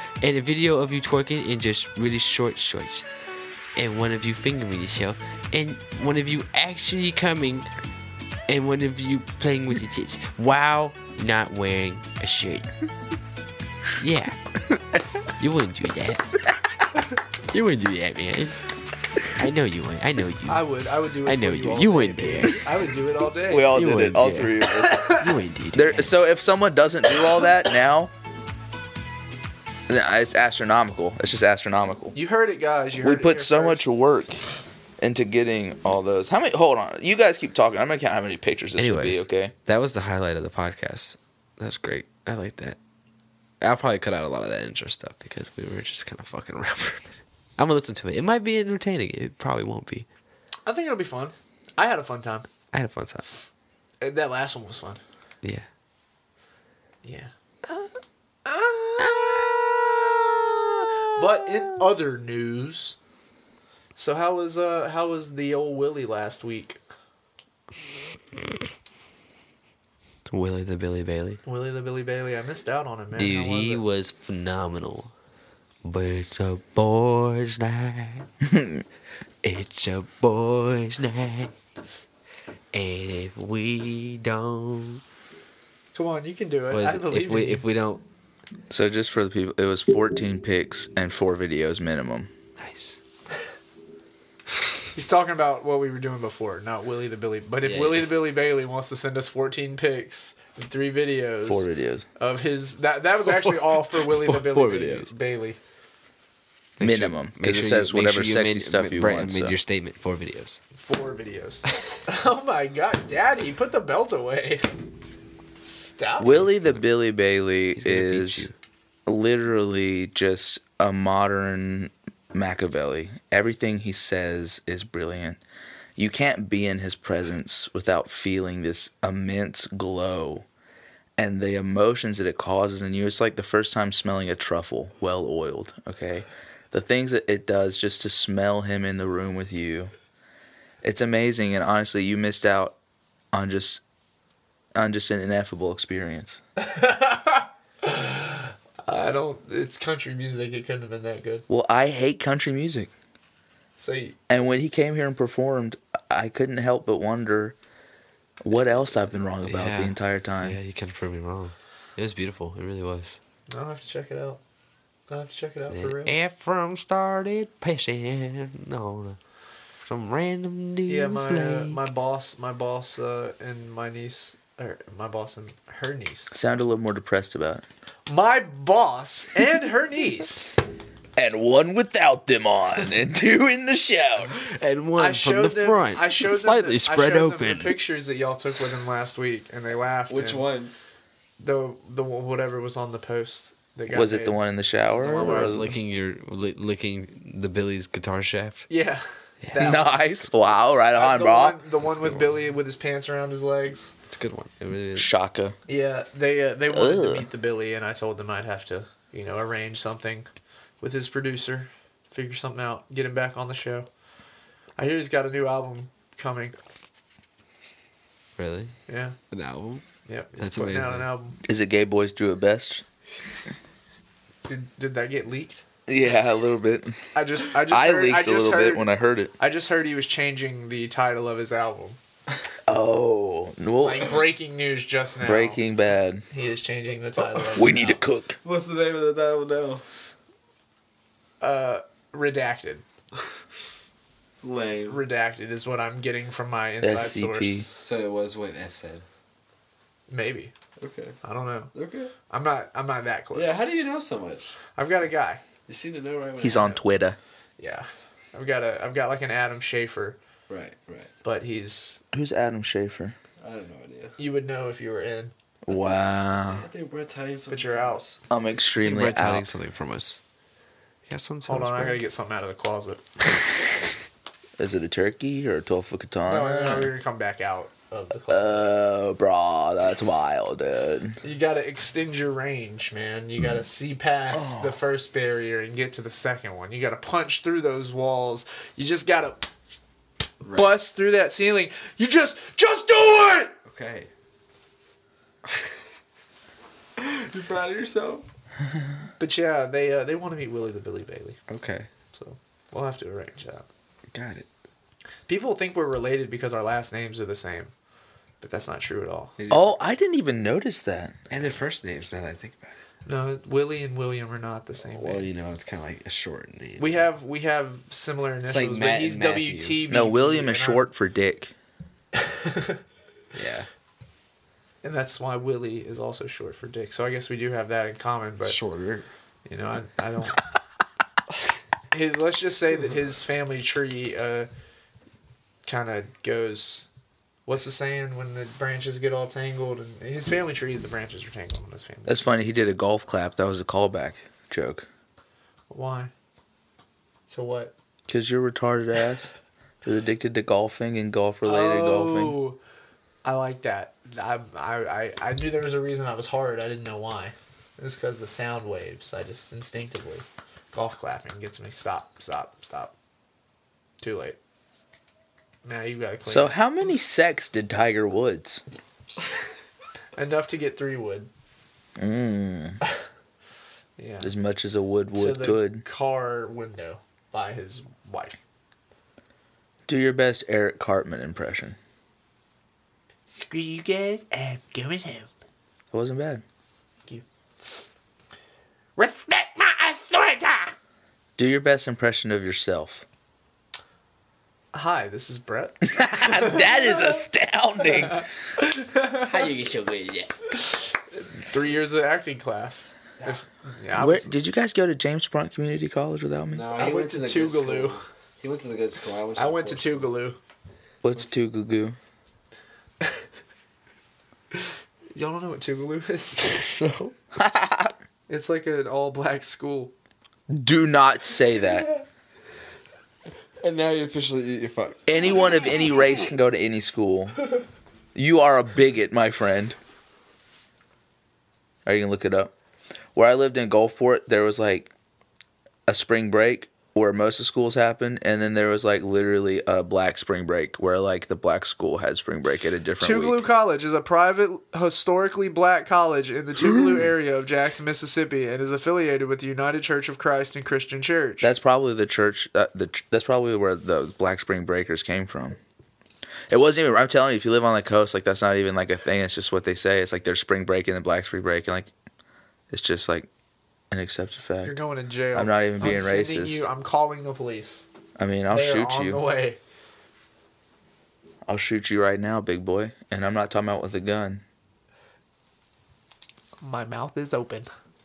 and a video of you twerking in just really short shorts, and one of you fingering yourself, and one of you actually coming, and one of you playing with your tits while not wearing a shirt. Yeah. You wouldn't do that. You wouldn't do that, man. I know you would. I know you. I would. I would do it. I know for you. all You day, wouldn't do dude. it. I would do it all day. We all You did it. wouldn't All do it. three of us. You wouldn't do There, that. so if someone doesn't do all that now, then it's astronomical. It's just astronomical. You heard it, guys. You heard We it put here so first. much work into getting all those. How many? Hold on. You guys keep talking. I'm gonna count how many pictures this Anyways, would be. Okay. that was the highlight of the podcast. That's great. I like that. I'll probably cut out a lot of that intro stuff because we were just kind of fucking around for a minute. I'm gonna listen to it. It might be entertaining. It probably won't be. I think it'll be fun. I had a fun time. I had a fun time. Uh, That last one was fun. Yeah. Yeah. But in other news, so how was uh how was the old Willie last week? Willie the Billy Bailey. Willie the Billy Bailey. I missed out on him, man. Dude, How was he it? was phenomenal. But it's a boys' night. It's a boys' night. And if we don't, Come on, you can do it. what is I it? believe If we in you. if we don't, So just for the people, it was fourteen pics and four videos minimum. nice. He's talking about what we were doing before, not Willie the Billy. But if Yeah, Willie yeah. the Billy Bailey wants to send us fourteen pics and three videos, Four videos. of his that that was actually all for Willie the Billy Four Bailey. videos. Bailey. Minimum. Make Because sure it you- says make whatever sure you sexy made- stuff you Brett want. made so. your statement. Four videos. Four videos. Oh my God, Daddy, put the belt away. Stop. Willie the Billy Bailey He's gonna beat is you. literally just a modern Machiavelli. Everything he says is brilliant. You can't be in his presence without feeling this immense glow and the emotions that it causes in you. It's like the first time smelling a truffle, well oiled, okay? The things that it does just to smell him in the room with you. It's amazing, and honestly, you missed out on just on just an ineffable experience. I don't. It's country music. It couldn't have been that good. Well, I hate country music. So you, And when he came here and performed, I couldn't help but wonder what else I've been wrong about Yeah. the entire time. Yeah, you kind of proved me wrong. It was beautiful. It really was. I'll have to check it out. I'll have to check it out for Then real. Ephraim started pissing on some random dude's Yeah, my uh, leg. my boss, my boss, uh, and my niece, or my boss and her niece. Sound a little more depressed about it. My boss and her niece. And one without them on, and two in the shower. and one I from showed the them. front, I showed slightly them the, spread I showed open. Them the pictures that y'all took with him last week, and they laughed. Which and ones? The the one- whatever was on the post. That got Was it made. the one in the shower? The one where I was or- licking your li- licking the Billy's guitar shaft. Yeah. that one. Nice. Wow, right Uh, on, the bro. one, the one with Billy with his pants around his legs. It's a good one. It really is. Shaka. Yeah, they uh, they wanted to Ugh. meet the Billy, and I told them I'd have to, you know, arrange something with his producer, figure something out, get him back on the show. I hear he's got a new album coming. Really? Yeah, An album? yep. He's That's putting out amazing. an album. Is it Gay Boys Do It Best? Did did that get leaked? Yeah, a little bit. I just I just I heard, leaked I a just little heard, bit when I heard it. I just heard he was changing the title of his album. Oh, well, Like breaking news just now. Breaking Bad. He is changing the title. Of We his need to album. cook. What's the name of the title now? Uh, redacted. Lame. Redacted is what I'm getting from my inside S C P. source. So it was what F said. Maybe. Okay. I don't know. Okay. I'm not. I'm not that close. Yeah, how do you know so much? I've got a guy. You seem to know right when He's it on happened. Twitter. Yeah. I've got a. I've got like an Adam Schaefer, Right, right. but he's. Who's Adam Schaefer? I have no idea. You would know if you were in. Wow. I think Brett's hiding something. But you're from out. us. I'm extremely Brett's hiding out. something from us. Yeah, some Hold on, I gotta get something out of the closet. Is it a turkey or a tofu No, katana? no, we're gonna come back out of the closet. Oh, bro, that's wild, dude. You gotta extend your range, man. You gotta see past the first barrier and get to the second one. You gotta punch through those walls. You just gotta bust through that ceiling. You just, just do it! Okay. You proud of yourself? But yeah, they uh, they want to meet Willie the Billy Bailey. Okay. So we'll have to arrange that. Got it. People think we're related because our last names are the same, but that's not true at all. Oh, I didn't even notice that. And their first names, now that I think about it. No, Willie and William are not the same Well, name. you know, it's kind of like a short name. We have we have similar initials, like but Matt he's and Matthew. W T B. No, William and is I'm- short for Dick. Yeah. and that's why Willie is also short for Dick. So I guess we do have that in common. But Shorter. you know, I, I don't. his, let's just say that his family tree uh, kind of goes. What's the saying when the branches get all tangled? And his family tree, the branches are tangled in his family. That's funny. He did a golf clap. That was a callback joke. Why? So what? Because your retarded ass is addicted to golfing and golf-related golfing. Oh, I like that. I, I I I knew there was a reason I was hard. I didn't know why. It was because the sound waves. I just instinctively, golf clapping gets me. Stop, stop, stop. Too late. Now you gotta clean. So it. how many sex did Tiger Woods? Enough to get three wood. Mm, Yeah. as much as a wood To would the could. car window by his wife. Do your best Eric Cartman impression. Screw you guys, I'm going home. It wasn't bad. Thank you. Respect my authority! Do your best impression of yourself. Hi, this is Brett. That is astounding. How you get so good at that? Three years of acting class. If, yeah, I Where, was, did you guys go to James Brunt Community College without me? No, I he went went, to to the good Tougaloo. schools. He went to the good school. I went to, I the went to poor school. Tougaloo. What's Too Goo Goo? Y'all don't know what Tougaloo is? So? It's like an all-black school. Do not say that. And now you officially you're fucked. Anyone of any race can go to any school. You are a bigot, my friend. Are you gonna look it up? Where I lived in Gulfport, there was like a spring break where most of schools happened, and then there was like literally a black spring break where like the black school had spring break at a different Tougaloo week. College is a private, historically black college in the Tougaloo area of Jackson, Mississippi, and is affiliated with the United Church of Christ and Christian Church. That's probably the church. Uh, the that's probably where the black spring breakers came from. It wasn't even. I'm telling you, if you live on the coast, like that's not even like a thing. It's just what they say. It's like there's spring break and then black spring break, and like it's just like an accepted fact. You're going to jail. I'm not even being I'm sending racist. You, I'm calling the police. I mean, I'll they shoot are on you. the way. I'll shoot you right now, big boy. And I'm not talking about with a gun. My mouth is open.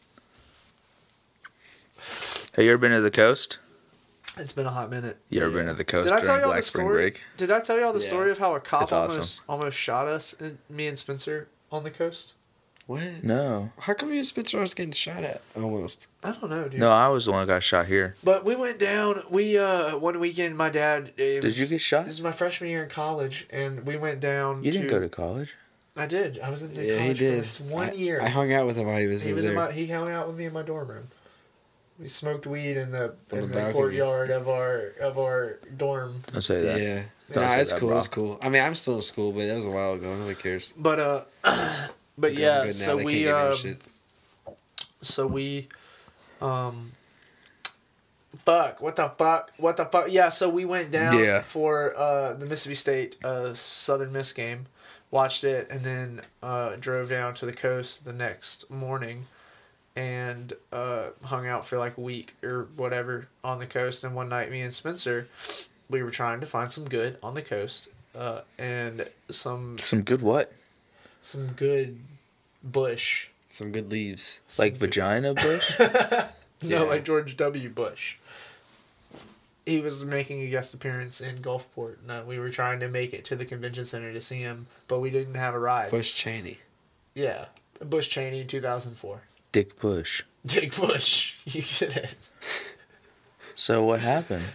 Have you ever been to the coast? It's been a hot minute. You ever been to the coast Did I tell during y'all the Black Spring story? Break? Did I tell y'all the Yeah. story of how a cop It's almost awesome. almost shot us, and me and Spencer, on the coast? What? No. How come you and Spencer are getting shot at? Almost. I don't know, dude. No, I was the one that got shot here. But we went down. We uh one weekend, my dad. It Did was, you get shot? This is my freshman year in college, and we went down. You didn't to, go to college. I did. I was in the Yeah, he college did. for this one I, year. I hung out with him while he was, he was there. in my. He hung out with me in my dorm room. We smoked weed in the On in the the, balcony. courtyard of our of our dorm. Don't say that. Yeah. Don't Nah, say it's that, cool. bro. It's cool. I mean, I'm still in school, but that was a while ago. Nobody cares. But uh, but I'm yeah. good now. So They we can't get me um, shit. so we um. Fuck! What the fuck? What the fuck? Yeah. So we went down Yeah. for uh the Mississippi State uh Southern Miss game, watched it, and then uh drove down to the coast the next morning, and uh hung out for like a week or whatever on the coast. And one night, me and Spencer, we were trying to find some good on the coast, uh, and some Some good what? some good bush. Some good leaves. Like vagina bush? Yeah. No, like George W. Bush. He was making a guest appearance in Gulfport, and uh, we were trying to make it to the convention center to see him, but we didn't have a ride. Bush Cheney. Yeah, Bush Cheney, two thousand four. Dick Bush. Dick Bush. You get it. So what happened?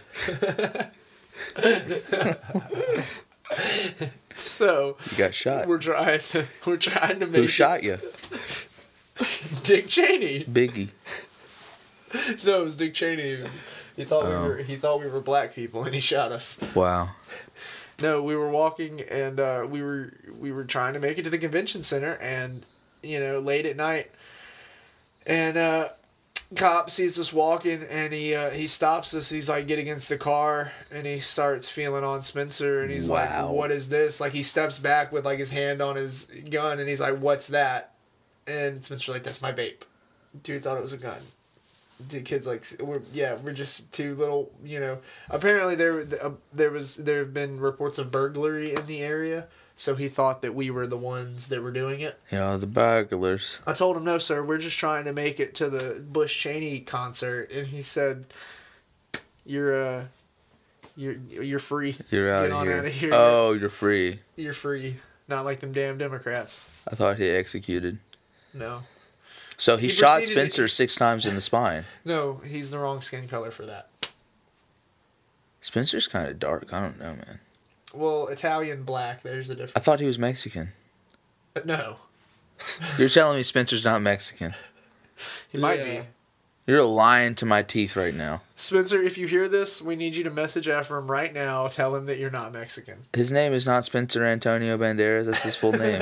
So You got shot. we're trying to we're trying to make Who shot you? it. Dick Cheney. Biggie. So it was Dick Cheney. He thought Oh. we were he thought we were black people, and he shot us. Wow. No, we were walking, and uh, we were we were trying to make it to the convention center, and you know, late at night, And uh, cop sees us walking, and he uh, he stops us. He's like, get against the car, and he starts feeling on Spencer, and he's Wow. like, what is this? Like, he steps back with like his hand on his gun, and he's like, what's that? And Spencer's like, that's my vape. Dude thought it was a gun. Dude, kids like, we're yeah, we're just two little, you know. Apparently there uh, there was there have been reports of burglary in the area. So he thought that we were the ones that were doing it. Yeah, the burglars. I told him, no, sir, we're just trying to make it to the Bush Cheney concert. And he said, you're, uh, you're, you're free. You're out Get of on here. outta here. Oh, you're free. You're free. Not like them damn Democrats. I thought he executed. No. So he, He shot proceeded to- Spencer six times in the spine. No, he's the wrong skin color for that. Spencer's kind of dark. I don't know, man. Well, Italian black, there's the I difference. thought he was Mexican. No. You're telling me Spencer's not Mexican. He might be. You're lying to my teeth right now. Spencer, if you hear this, we need you to message Ephraim right now. Tell him that you're not Mexican. His name is not Spencer Antonio Banderas. That's his full name.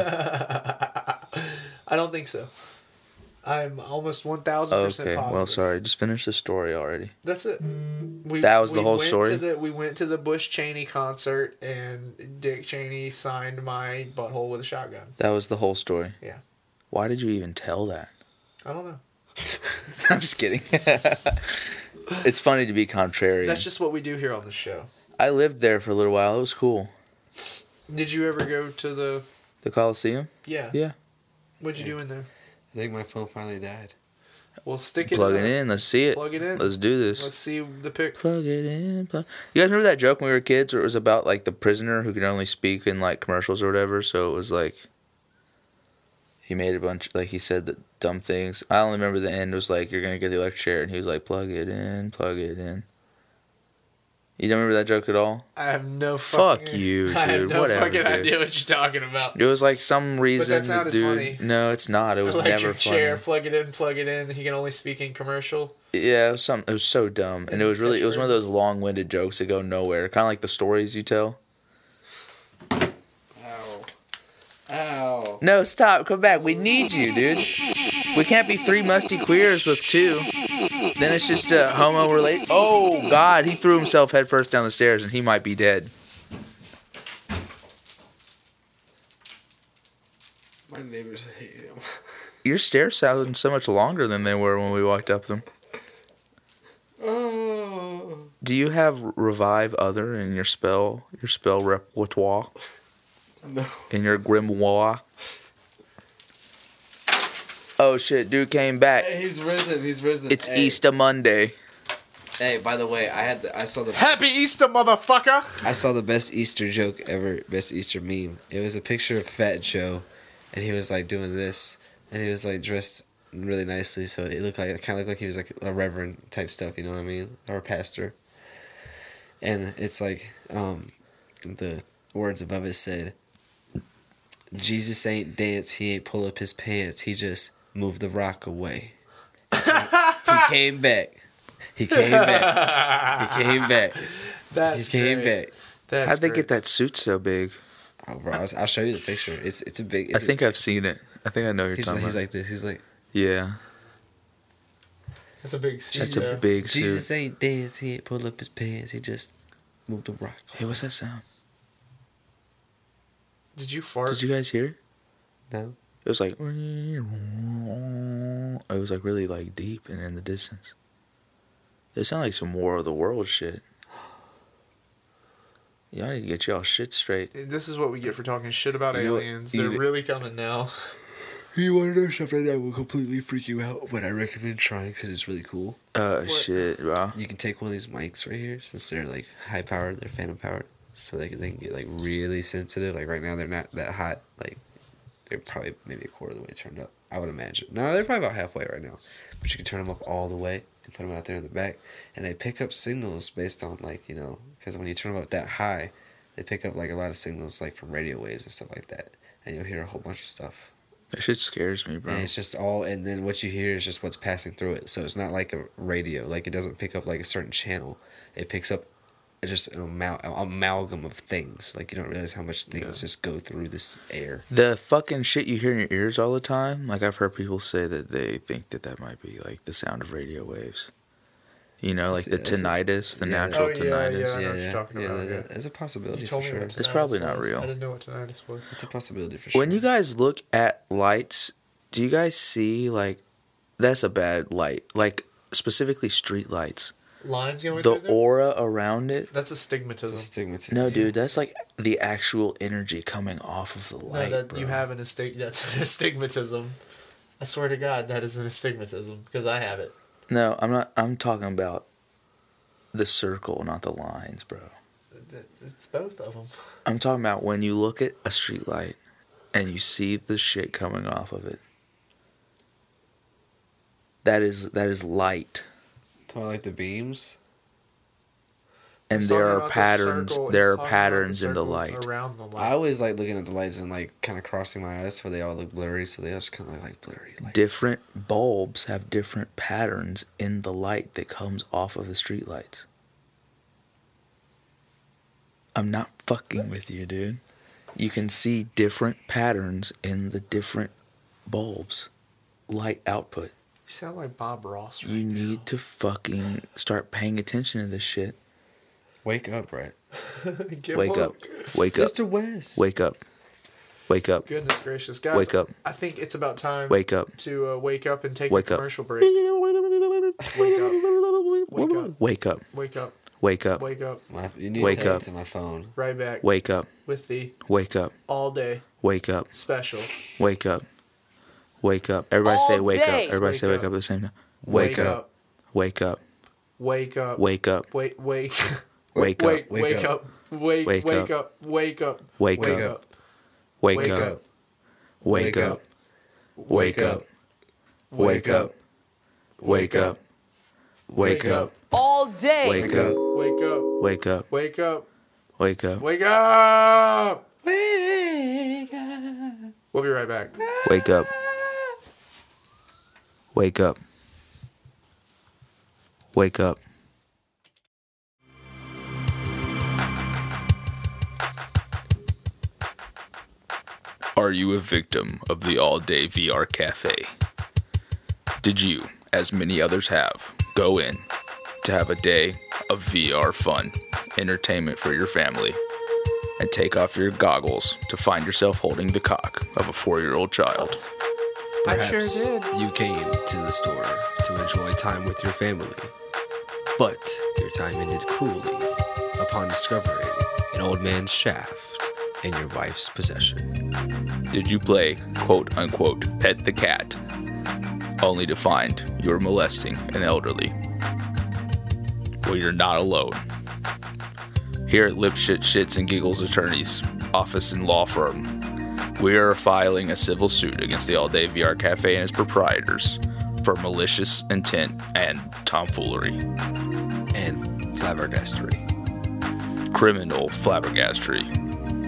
I don't think so. I'm almost one thousand percent Okay, positive. well, sorry. Just finish the story already. That's it. We, That was the we whole went story? To the, we went to the Bush Cheney concert, and Dick Cheney signed my butthole with a shotgun. That was the whole story. Yeah. Why did you even tell that? I don't know. I'm just kidding. It's funny to be contrarian. That's just what we do here on the show. I lived there for a little while. It was cool. Did you ever go to the... The Coliseum? Yeah. Yeah. What'd you do in there? I think my phone finally died. Well, stick it Plug in. it in. Let's see it. Plug it in. Let's do this. Let's see the pic. Plug it in. Plug. You guys remember that joke when we were kids where it was about like the prisoner who could only speak in like commercials or whatever? So it was like he made a bunch, like he said the dumb things. I only remember the end was like, you're going to get the electric chair. And he was like, plug it in, plug it in. You don't remember that joke at all? I have no Fuck fucking... you, I have dude. no Whatever, fucking dude. idea what you're talking about. It was like some reason sounded the dude. funny. No, it's not. It was Electric never chair, funny. plug it in, plug it in. He can only speak in commercial. Yeah, it was some. It was so dumb, and it was really. It was one of those Catchphrases. long-winded jokes that go nowhere. Kind of like the stories you tell. Ow. Ow. No, stop. Come back. We need you, dude. We can't be three musty queers with two. Then it's just a homo relate. Oh God, he threw himself headfirst down the stairs, and he might be dead. My neighbors hate him. Your stairs sounded so much longer than they were when we walked up them. Oh. Do you have revive other in your spell, your spell repertoire, No. in your grimoire? Oh shit, dude came back. Hey, he's risen. He's risen. It's hey. Easter Monday. Hey, by the way, I had the, I saw the Happy Easter, motherfucker! I saw the best Easter joke ever, best Easter meme. It was a picture of Fat Joe, and he was like doing this, and he was like dressed really nicely, so it looked like it kind of looked like he was like a reverend type stuff, you know what I mean, or a pastor. And it's like um, the words above it said, "Jesus ain't dance, he ain't pull up his pants, he just moved the rock away." He came back. He came back. He came back. That's he came great. back. That's How'd they great. get that suit so big? Oh, bro, I'll, I'll show you the picture. It's it's a big. It's I think a, I've seen it. I think I know what you're he's talking like, he's about. like this. He's like, Yeah, That's a big suit. that's a big Jesus suit. ain't dance. He ain't pull up his pants. He just moved the rock. Hey, what's that sound? Did you fart? Did you guys hear it? No. It was like, it was like really like deep and in the distance. It sounded like some War of the World shit. Y'all need to get y'all shit straight. This is what we get for talking shit about You know what? aliens. You They're know- really coming now. You want to know something that will completely freak you out? But I recommend trying because it's really cool. Uh, shit, bro. You can take one of these mics right here, since they're like high powered, they're phantom powered, so they can, they can get like really sensitive. Like right now, they're not that hot. Like they're probably maybe a quarter of the way turned up, I would imagine. No, they're probably about halfway right now. But you can turn them up all the way and put them out there in the back, and they pick up signals based on like, you know, because when you turn them up that high, they pick up like a lot of signals like from radio waves and stuff like that, and you'll hear a whole bunch of stuff. That shit scares me, bro. And it's just all, and then what you hear is just what's passing through it. So it's not like a radio. Like it doesn't pick up like a certain channel. It picks up just an amal- amalgam of things. Like, you don't realize how much things yeah. just go through this air. The fucking shit you hear in your ears all the time, like I've heard people say that they think that that might be like the sound of radio waves. You know, like the tinnitus, the yeah, natural oh, yeah, tinnitus. Yeah, I know yeah, what yeah, you're talking yeah, about. that, that's a possibility you for sure. It's probably not was. real. I didn't know what tinnitus was. It's a possibility for sure. When you guys look at lights, do you guys see, like, that's a bad light, like specifically street lights. Lines going the through there? aura around it. That's astigmatism. It's astigmatism. No, dude, that's like the actual energy coming off of the light. No, that bro. you have an astig- that's an astigmatism. I swear to God, that is an astigmatism because I have it. No, I'm not. I'm talking about the circle, not the lines, bro. It's, it's both of them. I'm talking about when you look at a street light and you see the shit coming off of it. That is that is light. Talking like the beams. And He's there talking are about the patterns. circle- there he's are talking about patterns in the circle light. around the light. I always like looking at the lights and like kind of crossing my eyes so they all look blurry. So they all just kind of like blurry. Lights. Different bulbs have different patterns in the light that comes off of the street lights. I'm not fucking with you, dude. You can see different patterns in the different bulbs. Light output. You sound like Bob Ross. Right You now. need to fucking start paying attention to this shit. Wake up, Brett. Get Wake up. woke. Wake up. Mister West. Wake up. Wake up. Goodness gracious, guys! Wake up. I think it's about time. Wake up. to uh, wake up and take Wake a up. commercial break. Wake up. Wake up. Wake up. Wake up. Wake up. Wake up. My, you need Wake to take up. it to my phone. Right back Wake up. with the Wake up. all day Wake up. special. Wake up. Wake up. Everybody say All wake day. up. Everybody Wake say wake up. up at the same time. Wake up. Wake up. Wake up. Wake up. Wait. Wait. Wake Wait. up. Wake Wake up. up. Wake. Wake Wake up. up. Wake up. Wake Wake up. up. Wake Wake up. up. Wake up. Wake up. Wake up. Wake up. Wake up. All day. Wake up. Wake up. Wake up. Wake up. Wake up. Wake up. Wake up. We'll be right back. Wake up. Wake up. Wake up. Are you a victim of the all-day V R cafe? Did you, as many others have, go in to have a day of V R fun, entertainment for your family, and take off your goggles to find yourself holding the cock of a four-year-old child? Perhaps I sure did. you came to the store to enjoy time with your family, but your time ended cruelly upon discovering an old man's shaft in your wife's possession. Did you play, quote-unquote, pet the cat, only to find you're molesting an elderly? Well, you're not alone. Here at Lipshit Shits and Giggles Attorneys Office and Law Firm, we are filing a civil suit against the All Day V R Cafe and its proprietors for malicious intent and tomfoolery. And flabbergastery. Criminal flabbergastery.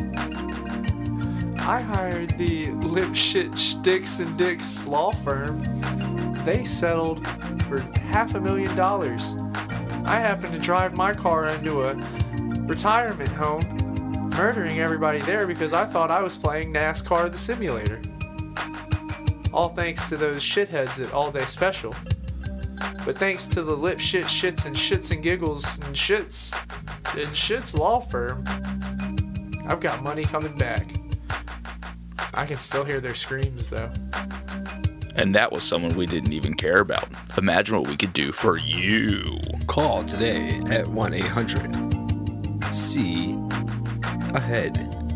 I hired the Lip Shit Sticks and Dicks law firm. They settled for half a million dollars. I happened to drive my car into a retirement home, murdering everybody there because I thought I was playing NASCAR the simulator. All thanks to those shitheads at All Day Special. But thanks to the Lip Shit Shits and Shits and Giggles and Shits and Shits law firm, I've got money coming back. I can still hear their screams, though. And that was someone we didn't even care about. Imagine what we could do for you. Call today at one eight hundred C ahead.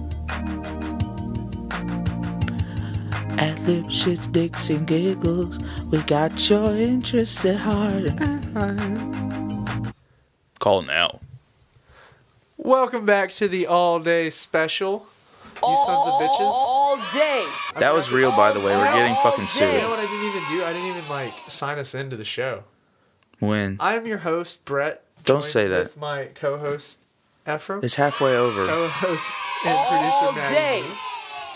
At Lip Shits, Dicks, and Giggles, we got your interests at heart. Call now. Welcome back to the All Day Special. You sons of bitches. All day. That was real, by the way. We're getting fucking You know sued. what I didn't even do? I didn't even, like, sign us into the show. When? I am your host, Brett. Don't joined say that. With my co-host, Ephraim. It's halfway over. Co-host and All producer, day. Maggie.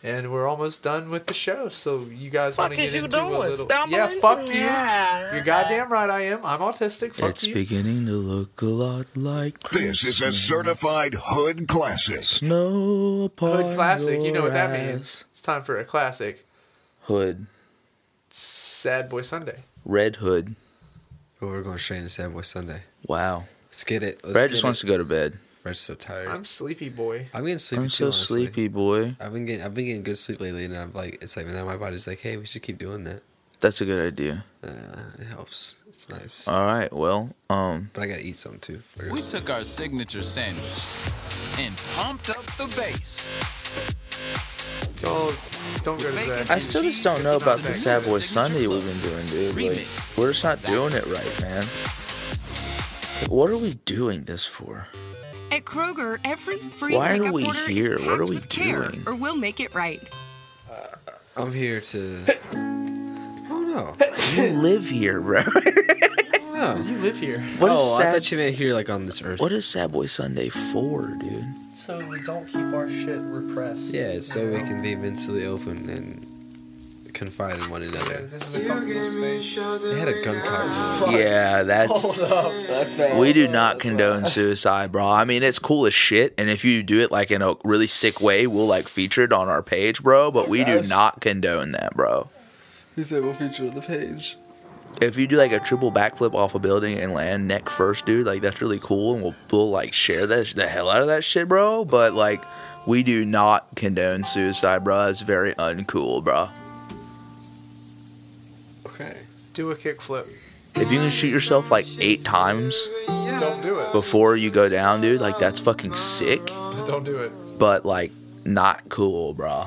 And we're almost done with the show, so you guys want to get is you into a doing? little... Stumbling? Yeah, fuck you. Yeah. You're goddamn right I am. I'm autistic. Fuck It's you. beginning to look a lot like This is a certified hood classic. snow upon Hood classic. You know what that your means. It's time for a classic. Hood. Sad Boy Sunday. Red Hood. But we're going straight into Sad Boy Sunday. Wow. Let's get it. Let's Brad get just it. wants to go to bed. Brad's so tired. I'm sleepy, boy. I'm getting sleepy I'm too, so honestly. sleepy, boy. I've been getting I've been getting good sleep lately, and I'm like, it's like now my body's like, hey, we should keep doing that. That's a good idea. Uh, it helps. It's nice. All right. Well, um, But I gotta eat something too. We took our signature sandwich and pumped up the bass. Don't, don't go to bed. I still just don't know about the Sad Boy Sunday we've been doing, dude. Like, we're just not doing it right, man. Like, what are we doing this for? At Kroger, every free Why are pickup we order here? is What are packed we with care, doing? or we'll make it right. I'm here to. Oh no. You live here, bro. No. You live here. What is oh, I sad- thought you meant here, like on this earth. What is Sad Boy Sunday for, dude? So we don't keep our shit repressed. Yeah, it's so we can be mentally open and confide in one another. This is a comfortable space. They had a gun cock. Yeah, that's. Hold up. That's bad. We do not condone suicide, bro. I mean, it's cool as shit, and if you do it like in a really sick way, we'll like feature it on our page, bro. But we do not condone that, bro. Who said we'll feature on the page? If you do like a triple backflip off a building and land neck first, dude, like that's really cool, and we'll we'll like share that the hell out of that shit, bro. But like, we do not condone suicide, bro. It's very uncool, bro. Okay. Do a kickflip. If you can shoot yourself like eight times Don't do it. before you go down, dude, like that's fucking sick. Don't do it. But like, not cool, bro.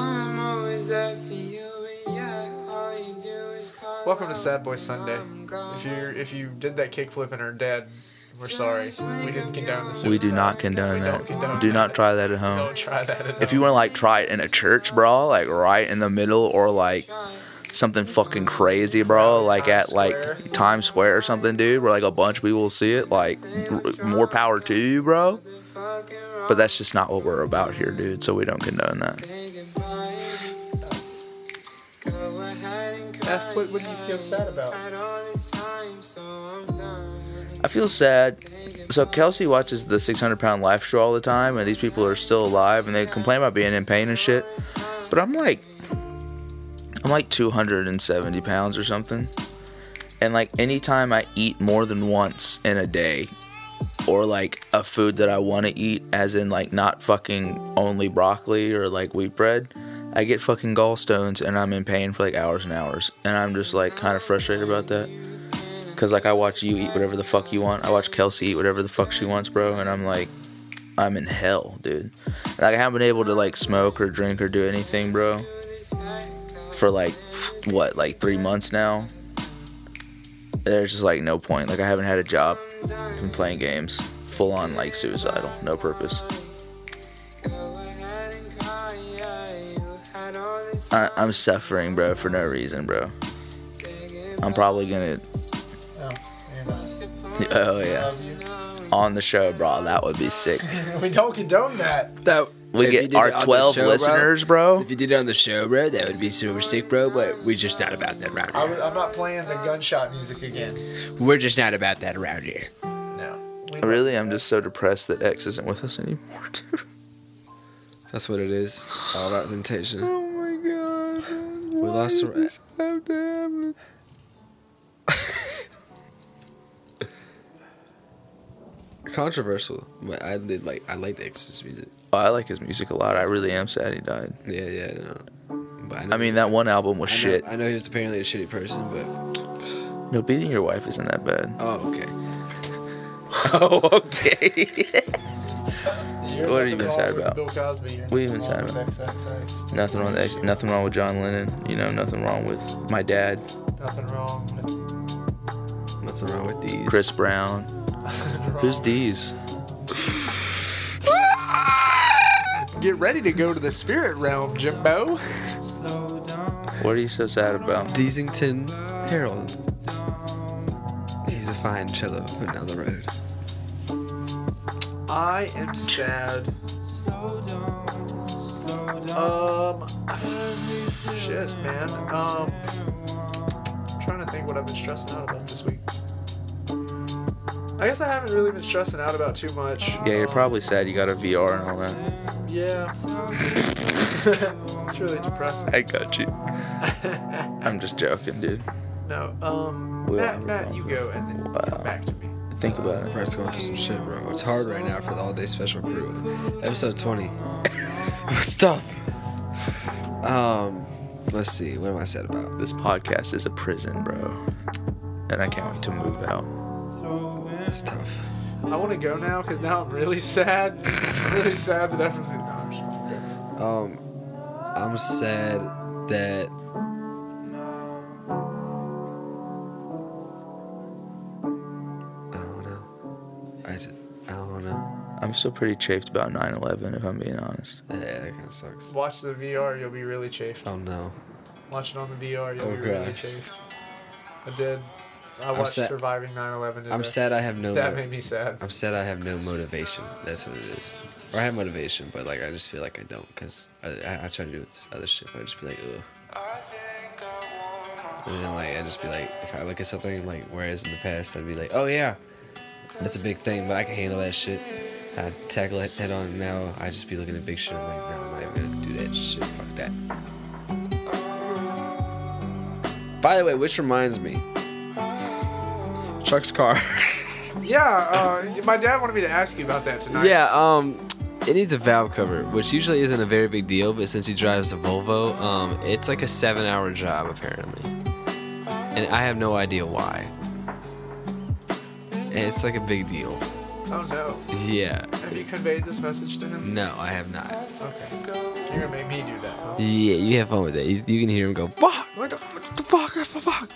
Welcome to Sad Boy Sunday. If you if you did that kickflip and are dead, we're sorry. We didn't condone the suicide. We do not condone We that. don't condone Do that. not try that at home. Don't try that at If you home. want to like try it in a church, bro, like right in the middle, or like something fucking crazy, bro, like at like Times Square or something, dude, where like a bunch of people will see it, like r- more power to you, bro. But that's just not what we're about here, dude. So we don't condone that. F, what, what do you feel sad about? I feel sad. So Kelsey watches the six hundred pound life show all the time, and these people are still alive, and they complain about being in pain and shit. But I'm like, I'm like two hundred seventy pounds or something. And like anytime I eat more than once in a day, or like a food that I want to eat, as in like not fucking only broccoli or like wheat bread, I get fucking gallstones and I'm in pain for like hours and hours. And I'm just like kind of frustrated about that. Cause like I watch you eat whatever the fuck you want. I watch Kelsey eat whatever the fuck she wants, bro. And I'm like, I'm in hell, dude. Like I haven't been able to like smoke or drink or do anything, bro, for like, what, like three months now. There's just like no point. Like I haven't had a job. I've been playing games. Full on like suicidal. No purpose. I, I'm suffering, bro, for no reason, bro. I'm probably gonna. Oh yeah. On the show, bro. That would be sick. We don't condone that. That We if you get did our it on the twelve show, listeners, bro. If you did it on the show, bro, that would be super sick, bro. But we're just not about that around I here. was, I'm not playing the gunshot music again. We're just not about that around here. No. We Really, I'm just so depressed that X isn't with us anymore, dude. That's what it is. All about temptation. Oh my god. We lost the. Have to happen? Controversial, but I did like I like the Exorcist music. Oh, I like his music a lot. I really am sad he died. Yeah, yeah, no. But I, know I mean, that one album was I know, shit. I know he was apparently a shitty person, but No, beating your wife isn't that bad. oh, okay. Oh, okay. You're What have you nothing been wrong sad with about? Bill Cosby. You're What have you nothing been wrong sad with X X X. Nothing wrong with X- nothing wrong with John Lennon. You know, nothing wrong with my dad, Nothing wrong with Nothing wrong with these. Chris Brown. Who's D's? Get ready to go to the spirit realm, Jimbo. What are you so sad about? Deasington Harold. He's a fine cello from down the road. I am sad Um, shit, man. Um, I'm trying to think what I've been stressing out about this week. I guess I haven't really been stressing out about too much. Yeah, you're um, probably sad you got a V R and all that. Yeah. It's really depressing. I got you. I'm just joking, dude. No, um, Well, Matt, Matt, you go and then come back to me. Think about it. Brett's going through some shit, bro. It's hard right now for the All Day Special crew. Episode twenty. It's tough. Um, let's see. What am I sad about? This podcast is a prison, bro. And I can't wait to move out. It's tough. I want to go now because now I'm really sad. I'm really sad that everyone's in. No, I'm just gonna go. Um, I'm sad that I don't know. I just, I don't know. I'm still pretty chafed about nine eleven, if I'm being honest. Yeah, that kind of sucks. Watch the V R, you'll be really chafed. Oh no. Watch it on the V R, you'll Oh, be really gosh. chafed. I did. I I'm watched sad- Surviving nine eleven today. I'm sad I have no. That mo- made me sad. I'm sad I have no motivation. That's what it is. Or I have motivation, but like I just feel like I don't, cause I, I, I try to do this other shit, but I just be like, ugh. And then like I just be like, if I look at something like whereas in the past I'd be like, oh yeah, that's a big thing, but I can handle that shit. I tackle it head on. Now I just be looking at big shit. I'm like, no, I'm not even gonna do that shit. Fuck that. By the way, which reminds me, Chuck's car. Yeah, uh, my dad wanted me to ask you about that tonight. Yeah, um, it needs a valve cover, which usually isn't a very big deal, but since he drives a Volvo, um, it's like a seven-hour job apparently, and I have no idea why. And it's like a big deal. Oh no. Yeah. Have you conveyed this message to him? No, I have not. Okay. You're gonna make me do that, huh? Yeah, you have fun with that. You, you can hear him go, fuck, what the, what the fuck, what the fuck.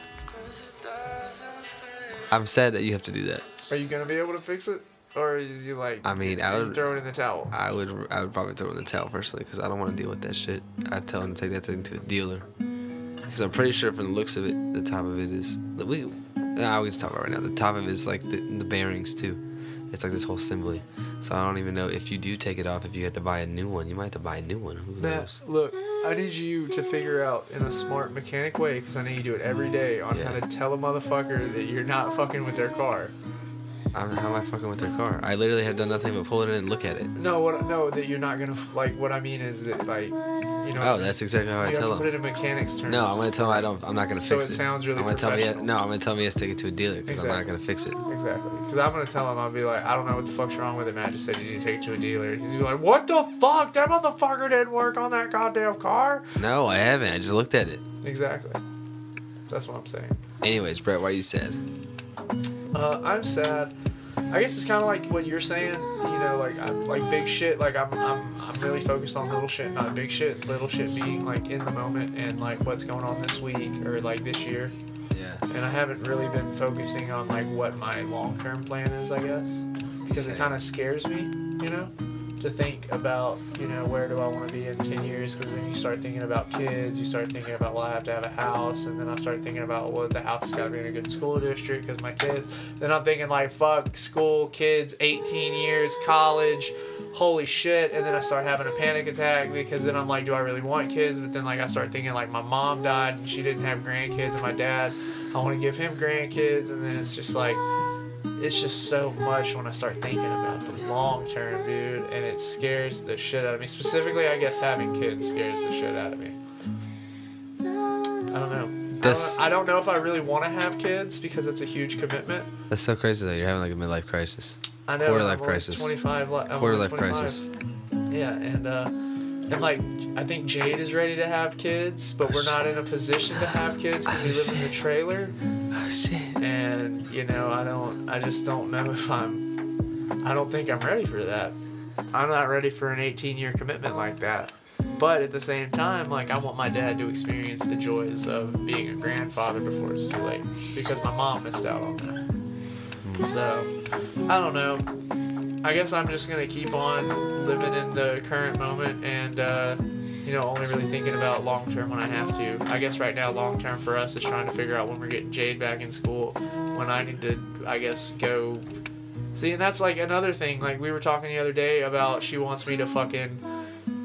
I'm sad that you have to do that. Are you gonna be able to fix it, or is you like? I mean, I you would throw it in the towel. I would, I would probably throw it in the towel personally, because I don't want to deal with that shit. I'd tell him to take that thing to a dealer, because I'm pretty sure from the looks of it, the top of it is. We, nah, we can just talk about it right now. The top of it is like the, the bearings too. It's like this whole assembly. So I don't even know if you do take it off, if you have to buy a new one. You might have to buy a new one. Who Matt, knows? look, I need you to figure out in a smart mechanic way, because I know you do it every day, on Yeah. how to tell a motherfucker that you're not fucking with their car. I'm, how am I fucking with their car? I literally have done nothing but pull it in and look at it. No, what? No, that you're not gonna like. What I mean is that like, you know. Oh, that's exactly how I you tell have to him. put it in mechanics terms. No, I'm gonna tell him I don't. I'm not gonna So fix it it. sounds really I'm gonna tell him. He, professional. no, I'm gonna tell him he has to take it to a dealer because I'm not Exactly. gonna fix it. Exactly. Because I'm gonna tell him, I'll be like, I don't know what the fuck's wrong with it, man. I just said you need to take it to a dealer. He's gonna be like, what the fuck? That motherfucker didn't work on that goddamn car. No, I haven't. I just looked at it. Exactly. That's what I'm saying. Anyways, Brett, why are you sad? Uh, I'm sad. I guess it's kind of like what you're saying. You know, like I'm like big shit. Like I'm, I'm, I'm really focused on little shit, not big shit. Little shit being like in the moment and like what's going on this week or like this year. Yeah. And I haven't really been focusing on like what my long-term plan is, I guess, because it kind of scares me, you know, to think about, you know, where do I want to be in ten years? Because then you start thinking about kids, you start thinking about, well, I have to have a house, and then I start thinking about, well, the house has got to be in a good school district because my kids. Then I'm thinking like, fuck, school, kids, eighteen years, college, holy shit. And then I start having a panic attack because then I'm like, do I really want kids? But then like I start thinking like my mom died and she didn't have grandkids, and my dad, I want to give him grandkids, and then it's just like, it's just so much when I start thinking about the long term, dude, and it scares the shit out of me. Specifically, I guess having kids scares the shit out of me. I don't know. That's- I, don't, I don't know if I really want to have kids because it's a huge commitment. That's so crazy though. You're having like a midlife crisis. I know. Quarter I'm life only crisis. twenty-five. li- I'm Quarter only life twenty-five. crisis. Yeah, and uh, and like I think Jade is ready to have kids, but we're not in a position to have kids because we live in the trailer. Oh shit. And you know, I don't. I just don't know if I'm. I don't think I'm ready for that. I'm not ready for an eighteen-year commitment like that. But at the same time, like I want my dad to experience the joys of being a grandfather before it's too late, because my mom missed out on that. So I don't know. I guess I'm just gonna keep on living in the current moment and. Uh, You know, only really thinking about long term when I have to. I guess right now, long term for us is trying to figure out when we're getting Jade back in school. When I need to, I guess, go. See, and that's like another thing. Like we were talking the other day about she wants me to fucking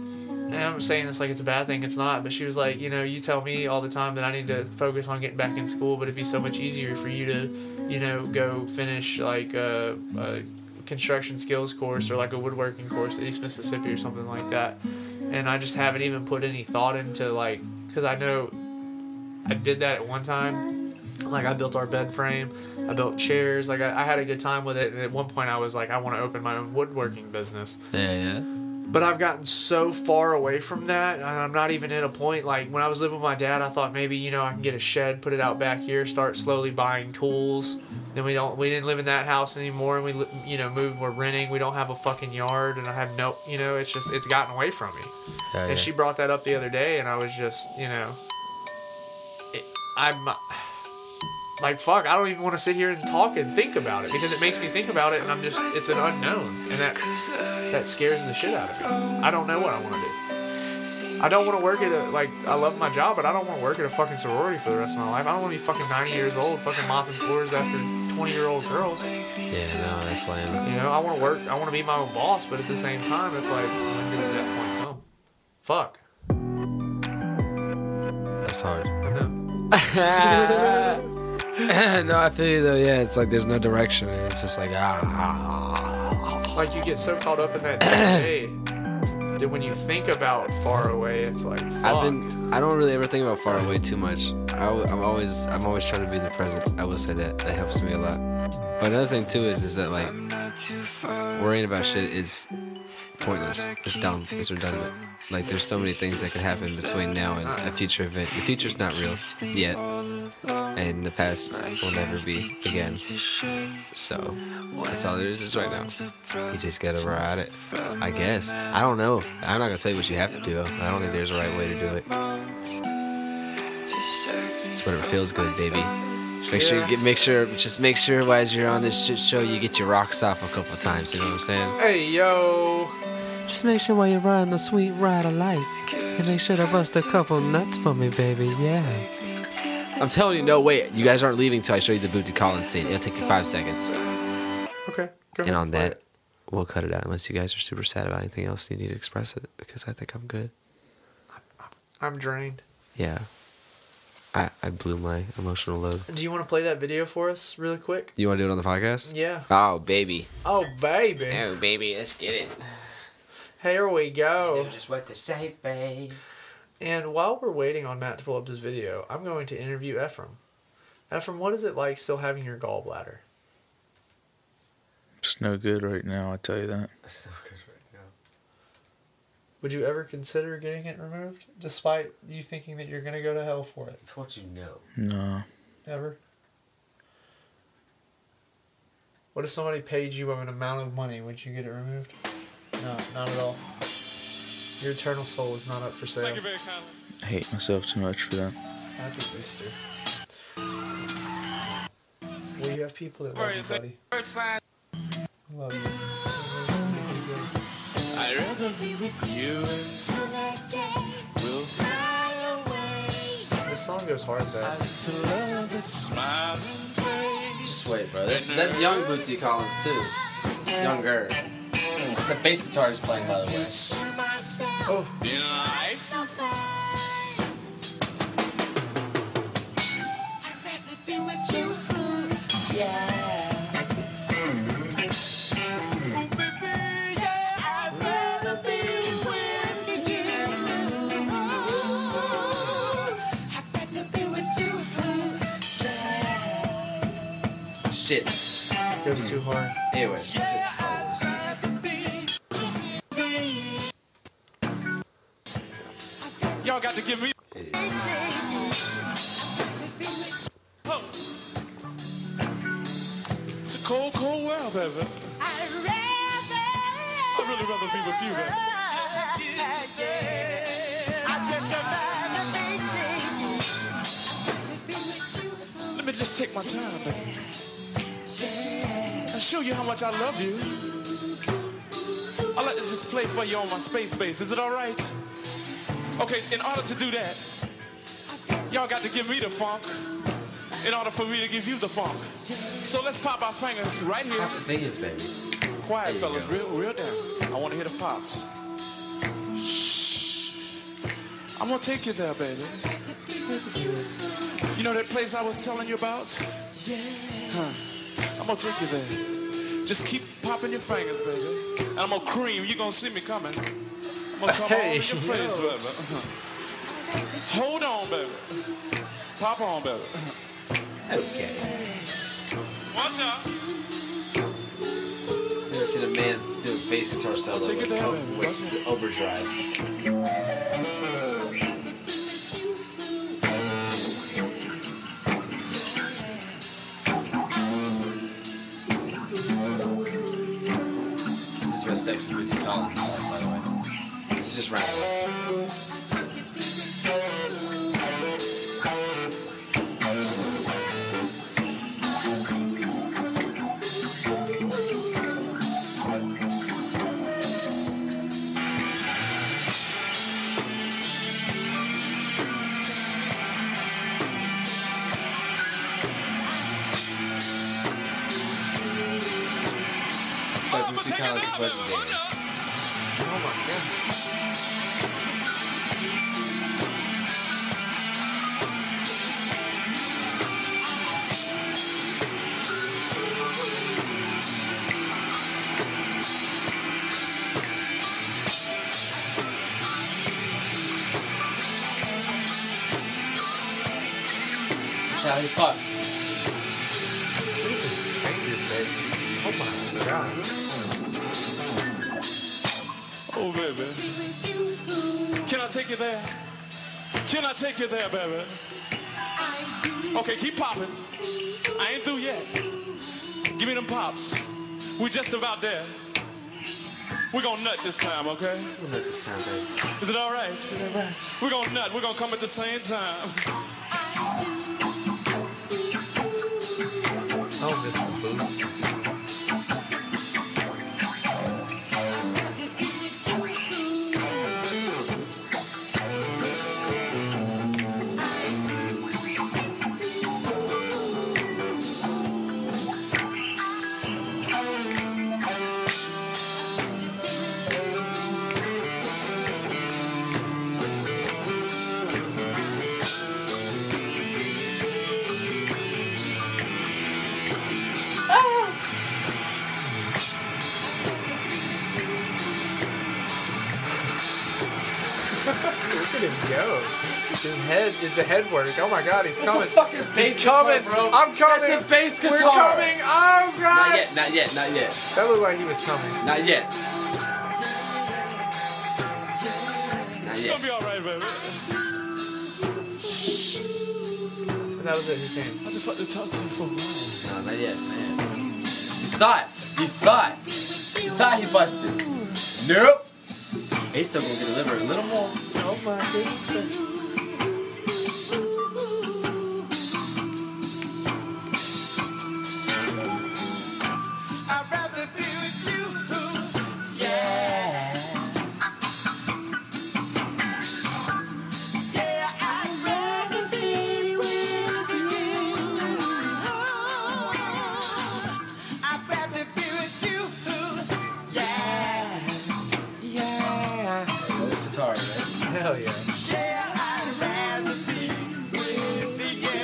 and I'm saying this like it's a bad thing, it's not, but she was like, you know, you tell me all the time that I need to focus on getting back in school, but it'd be so much easier for you to, you know, go finish like a, a construction skills course or like a woodworking course at East Mississippi or something like that. And I just haven't even put any thought into like, because I know I did that at one time. Like I built our bed frame, I built chairs, like I, I had a good time with it, and at one point I was like, I want to open my own woodworking business. Yeah, yeah. But I've gotten so far away from that, and I'm not even at a point, like, when I was living with my dad, I thought maybe, you know, I can get a shed, put it out back here, start slowly buying tools. Then we don't, we didn't live in that house anymore, and we, you know, moved, we're renting, we don't have a fucking yard, and I have no, you know, it's just, it's gotten away from me. Yeah, and yeah. she brought that up the other day, and I was just, you know, it, I'm... Like, fuck, I don't even want to sit here and talk and think about it because it makes me think about it and I'm just, it's an unknown. And that that scares the shit out of me. I don't know what I want to do. I don't want to work at a, like, I love my job, but I don't want to work at a fucking sorority for the rest of my life. I don't want to be fucking ninety years old fucking mopping floors after twenty-year-old girls. Yeah, no, that's lame. You know, I want to work, I want to be my own boss, but at the same time, it's like, when does that point come? Fuck. That's hard. I know. No, I feel you though. Yeah, it's like there's no direction, and it's just like ah. Like you get so caught up in that day that when you think about far away, it's like fuck. I've been. I don't really ever think about far away too much. I, I'm always. I'm always trying to be in the present. I will say that that helps me a lot. But another thing too is is that like worrying about shit is pointless. It's dumb. It's redundant. Like there's so many things that could happen between now and a future event. The future's not real yet, and the past will never be again. So that's all there is is right now. You just gotta ride it, I guess. I don't know. I'm not gonna tell you what you have to do. I don't think there's a right way to do it. It's whatever feels good, baby. Just make sure you get. Make sure. Just make sure as you're on this shit show, you get your rocks off a couple times. You know what I'm saying? Hey yo. Just make sure while you're riding the sweet ride of life, and make sure to bust a couple nuts for me, baby, yeah. I'm telling you, no, wait, you guys aren't leaving till I show you the Bootsy Collins scene. It'll take you five seconds. Okay, go And on that, we'll cut it out unless you guys are super sad about anything else you need to express it, because I think I'm good. I'm drained. Yeah. I, I blew my emotional load. Do you want to play that video for us really quick? You want to do it on the podcast? Yeah. Oh, baby. Oh, baby. Oh, baby, let's get it. Here we go. You know just what to say, babe. And while we're waiting on Matt to pull up this video, I'm going to interview Ephraim. Ephraim, what is it like still having your gallbladder? It's no good right now, I tell you that. It's no good right now. Would you ever consider getting it removed, despite you thinking that you're going to go to hell for it? It's what you know. No. Ever? What if somebody paid you an amount of money? Would you get it removed? No, not at all. Your eternal soul is not up for sale. Thank you very kindly. I hate myself too much for that. Happy Easter. Well, you have people that love you, buddy. Love you. I'd rather be with you until that day will fly away. This song goes hard, though. I used to love that smiling face. Just wait, bro. That's, that's young Bootsy Collins, too. Younger. It's a bass guitar he's playing, by the way. Oh. In life. I'd rather be with you. Yeah. Shit. It goes too hard. Anyways, that's it. Y'all got to give me. Oh. It's a cold, cold world, baby. I'd really rather be with you, baby. Let me just take my time, baby. And show you how much I love you. I'd like to just play for you on my space base. Is it all right? Okay, in order to do that, y'all got to give me the funk in order for me to give you the funk. So let's pop our fingers right here. Pop the fingers, baby. Quiet, fellas, real, real down. I want to hear the pops. Shh. I'm gonna take you there, baby. You know that place I was telling you about? Yeah. Huh. I'm gonna take you there. Just keep popping your fingers, baby. And I'm gonna cream. You're gonna see me coming. I'm gonna come Hey, all in your face, yo. baby. Hold on, baby. Pop on, baby. Okay. Watch out. Never seen a man do a bass guitar solo Take it with, there, o- baby. with the overdrive. This is real sexy Bootsy Collins song, by the way. It's just random. That's why Bootsy Collins is legendary. Oh my god. That's how he fucks. Look at his fingers, baby. Oh my god. Oh, baby. Can I take you there? Can I take you there, baby? Okay, keep popping. I ain't through yet. Give me them pops. We just about there. We're gonna nut this time, okay? We'll nut this time, baby. Is it all right? We're gonna nut. We're gonna come at the same time. Oh, Mister Boots. Look at him go. His head, the head work. Oh my god, he's coming. fucking bass He's coming. guitar, bro. I'm coming. That's a bass We're guitar. coming. Oh god. Not yet, not yet, not yet. That looked like he was coming. Not yet. Not It's yet. gonna be all right, baby. And that was it. He came. I just like to talk to you for a while. No, not yet, not yet. You thought, you thought, you thought he busted. Nope. He's still gonna deliver a little more. Oh my goodness gracious. I'd rather be with you. Yeah. Yeah, I'd rather be with you. I'd rather be with you. Yeah. Yeah. This is hard, right? Hell yeah. Yeah, I'd rather be with you.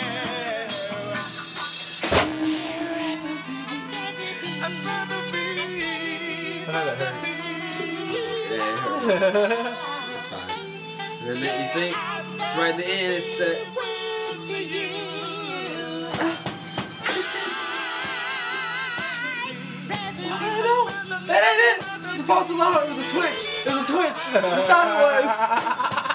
I'd rather be. I know that hurt. Yeah, it hurt. That's fine. And then you think it's right at the end. It's the. That ain't it. It's a false alarm. It was a twitch. It was a twitch. I thought it was.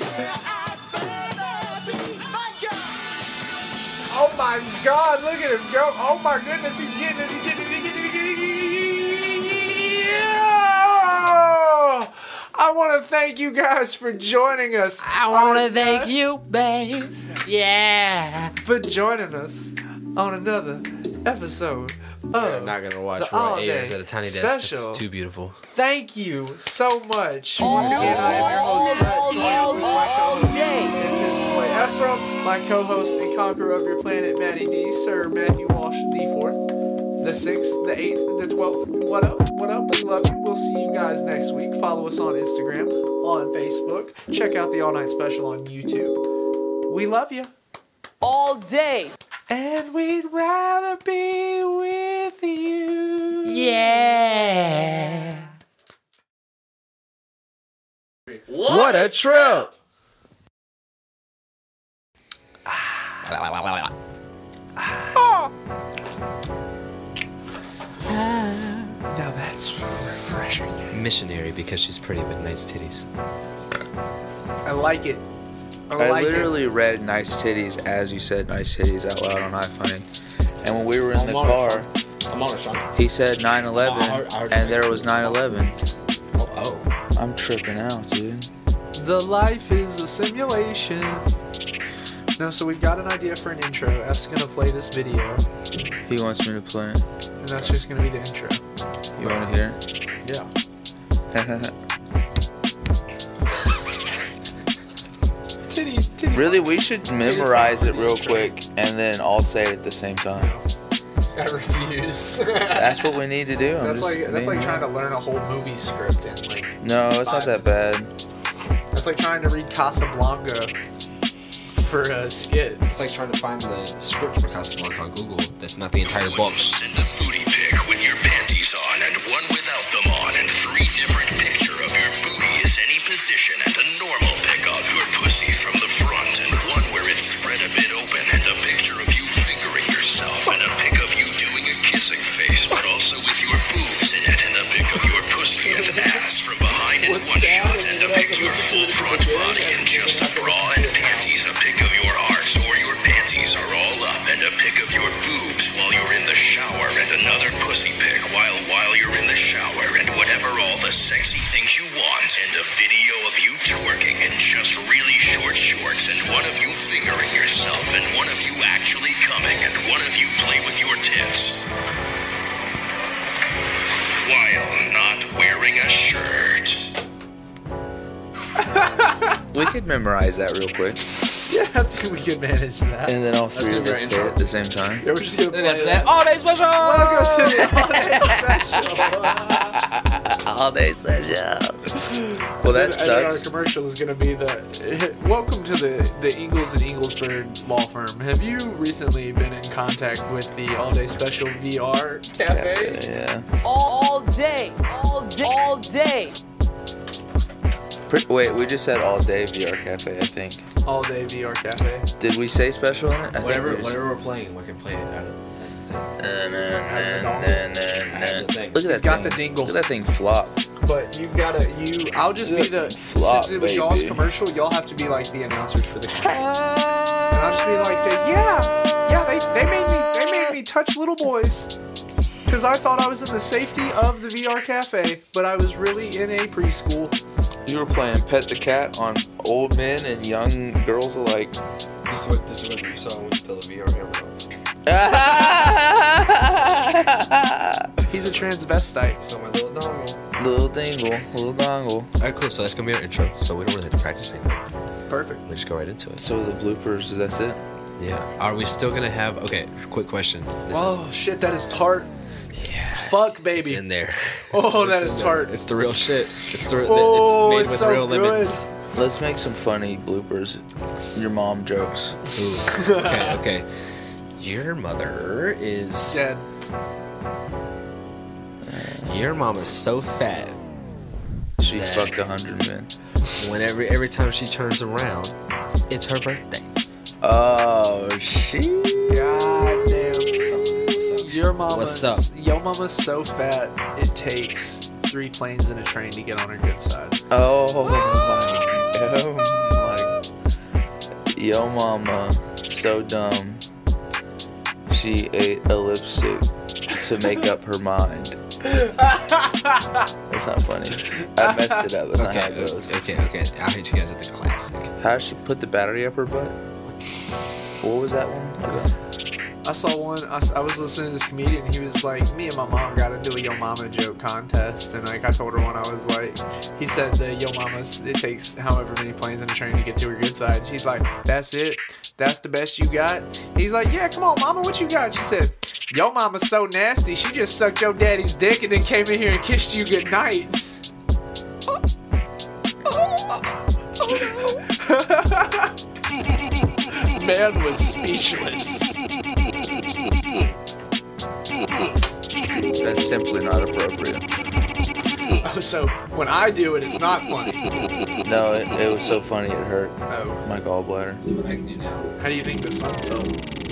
Oh my god, look at him go. Oh my goodness, he's getting it. He's getting it. He's getting it. He's getting it. Yeah! I want to thank you guys for joining us. I want to thank you, babe. Yeah. For joining us on another episode We're of not gonna watch the Roy All Ayers Day at a tiny desk. Special. It's too beautiful. Thank you so much. Once again, I am your host, Brett, joined with my co-host, at this point, Ephraim, my co-host and conqueror of your planet, Matty D, Sir Matthew Walsh the fourth, the sixth, the eighth, the twelfth. What up? What up? We love you. We'll see you guys next week. Follow us on Instagram, on Facebook. Check out the All Night Special on YouTube. We love you. All day. And we'd rather be with you. Yeah. What a trip! Now that's refreshing. Missionary because she's pretty with nice titties. I like it. I, I like literally it. read nice titties as you said nice titties out loud on iFunny. And when we were in I'm the on car, it, I'm on it, Sean. he said nine eleven, I heard- I heard and it. there was nine eleven. Oh, oh. I'm tripping out, dude. The life is a simulation. No, so we've got an idea for an intro. F's gonna play this video, He wants me to play it. and that's just gonna be the intro. You want to hear Yeah. it? Titty, titty. Really, we should memorize it real quick and then all say it at the same time. I refuse. That's what we need to do. I'm That's just like that's like being- trying to learn a whole movie script in like. No, it's not that bad. That's like trying to read Casablanca for a skit. It's like trying to find the script for Casablanca on Google. That's not the entire book. Send a booty pic with your panties on and one without them on, and three different picture of your booty is any position, and a normal pic of your pussy from the front, and one where it's spread a bit open, and a picture of you fingering yourself, and a pic of you doing a kissing face, but also with your boobs in it, and a pic of your pussy and ass from behind in one shot, and a pic of your full front body in just a bra and panties, a pic of your arse or your panties are all up, and a pic of your boobs while you're in the shower, and another pussy pic while while you're in the shower, and whatever all the sexy things you want, and a video of you twerking in just really short shorts, and one of you fingering yourself, and one of you actually coming, and one of you play with your tits while not wearing a shirt. We could memorize that real quick. Yeah, I think we could manage that. And then all That's three gonna of be our us say intro. it at the same time. Yeah, we're just gonna Then play after that. that, all day special. Welcome to the All Day Special. All day special. Well, that And then our sucks. commercial is going to be the welcome to the the Ingalls and Inglesburg law firm. Have you recently been in contact with the All Day Special V R Cafe? Yeah. All day. All day. All day. Pre- Wait, we just said all day V R Cafe, I think. All Day V R Cafe. Did we say special in it? I think Whatever, we just- whatever we're playing, we can play it out of. Look at He's that got thing. the dingle. Look at that thing flop. But you've got to you. I'll just be the Flop, since it was y'all's baby. commercial. Y'all have to be like the announcers for the commercial. And I'll just be like, the, yeah, yeah. They they made me they made me touch little boys. Because I thought I was in the safety of the V R cafe, but I was really in a preschool. You were playing Pet the Cat on old men and young girls alike. This is what this is what you saw when you tell the V R camera. He's a transvestite. So my little dongle. Little dingle, little dongle. Alright, cool. So that's gonna be our intro. So we don't really have to practice anything. Perfect. We just go right into it. So the bloopers, that's it? Yeah. Are we still gonna have? Okay. Quick question. This Oh shit, that is tart. Yeah. Fuck, baby. It's in there. Oh, It's that in is there. tart. It's the real shit. It's the. Oh, it's made it's with so real good. lemons. Let's make some funny bloopers. Your mom jokes. Ooh. Okay. Okay. Your mother is dead. Your mama's so fat. She that fucked a hundred men. Whenever every time she turns around, it's her birthday. Oh shit. God damn. What's up? What's up? Your mama's What's up? Your mama's so fat it takes three planes and a train to get on her good side. Oh my. Oh my. Yo mama, so dumb. She ate a lipstick to make up her mind. That's not funny. I messed it up. That's not how it Okay. goes. Okay. Okay. I'll hit you guys with the classic. How did she put the battery up her butt? What was that one? Okay. I saw one. I, s- I was listening to this comedian. He was like, "Me and my mom got into a Yo Mama joke contest," and like I told her one. I was like, he said the Yo Mama's it takes however many planes and a train to get to her good side. She's like, "That's it. That's the best you got." He's like, "Yeah, come on, Mama, what you got?" She said, "Yo Mama's so nasty. She just sucked your daddy's dick and then came in here and kissed you goodnight." man was speechless. That's simply not appropriate. Oh, so when I do it, it's not funny. No, it, it was so funny it hurt Oh. my gallbladder. What I can do now. How do you think the song felt?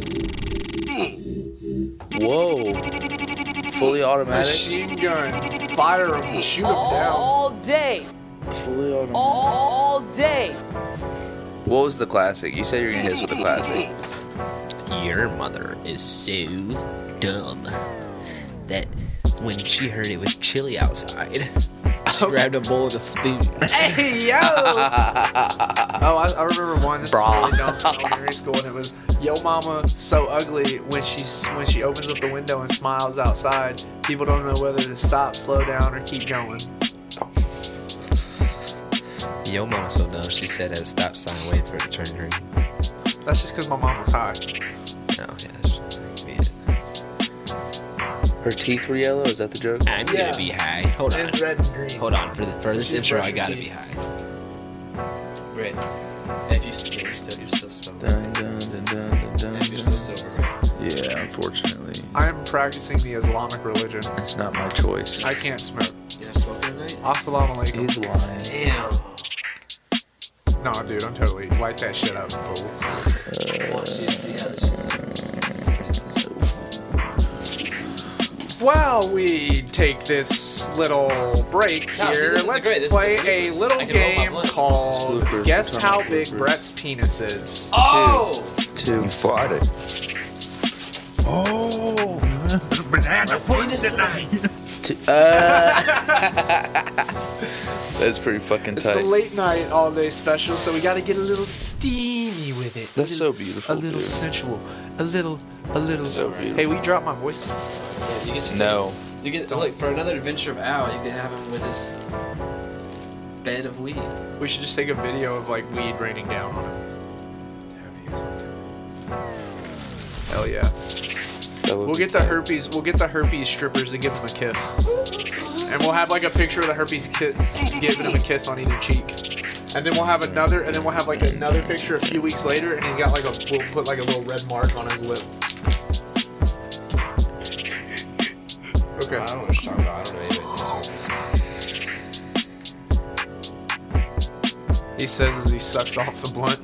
Whoa. Fully automatic? Machine gun. Fire him. Shoot him down. All day. Fully automatic. All day. What was the classic? You said you were going to hit us with the classic. Your mother is so dumb that when she heard it was chilly outside, she grabbed a bowl with a spoon. Hey, yo! Oh, I, I remember one. This was really dumb from elementary school, and it was, yo mama so ugly when she, when she opens up the window and smiles outside. People don't know whether to stop, slow down, or keep going. Yo mama so dumb, she said at a stop sign waiting for it to turn green. That's just because my mom was high. No, yeah, that's it. Her teeth were yellow? Is that the joke? I'm Yeah. gonna be high. Hold on. And red and green. Hold on. For the for this She intro, brush I her gotta teeth. be high. Red. If you still, you're still, you're still smoking. Dun, dun, dun, dun, dun, If you're still sober, right? Yeah, unfortunately. I am practicing the Islamic religion. It's not my choice. I can't smoke. You're not smoking tonight? Assalamu alaikum. He's lying. Damn. No, dude, I'm totally light that shit up, fool. I want you to see how this shit smells. While we take this little break No, see, here, this is the let's great- this is the play a bloopers. little I can roll my game blunt. called Bloopers Guess become How like Big bloopers. Brett's Penis Is. Oh! Two. You farted. Oh, banana pudding tonight. Two. Uh, that's pretty fucking It's tight. the late night all day special, so we gotta get a little steamy with it. That's a so little, beautiful, A little dude. sensual. A little, a little. So beautiful. Hey, we dropped my voice. Yeah, you get to No. You get look for another adventure of Al. You can have him with his bed of weed. We should just take a video of like weed raining down on him. Hell yeah. That would We'll be get the tight. herpes. We'll get the herpes strippers to give him a kiss, and we'll have like a picture of the herpes ki- giving him a kiss on either cheek, and then we'll have another, and then we'll have like another picture a few weeks later, and he's got like a. We'll put like a little red mark on his lip. Okay. I don't know what you're talking about. I don't know anything you're talking about. He says as he sucks off the blunt.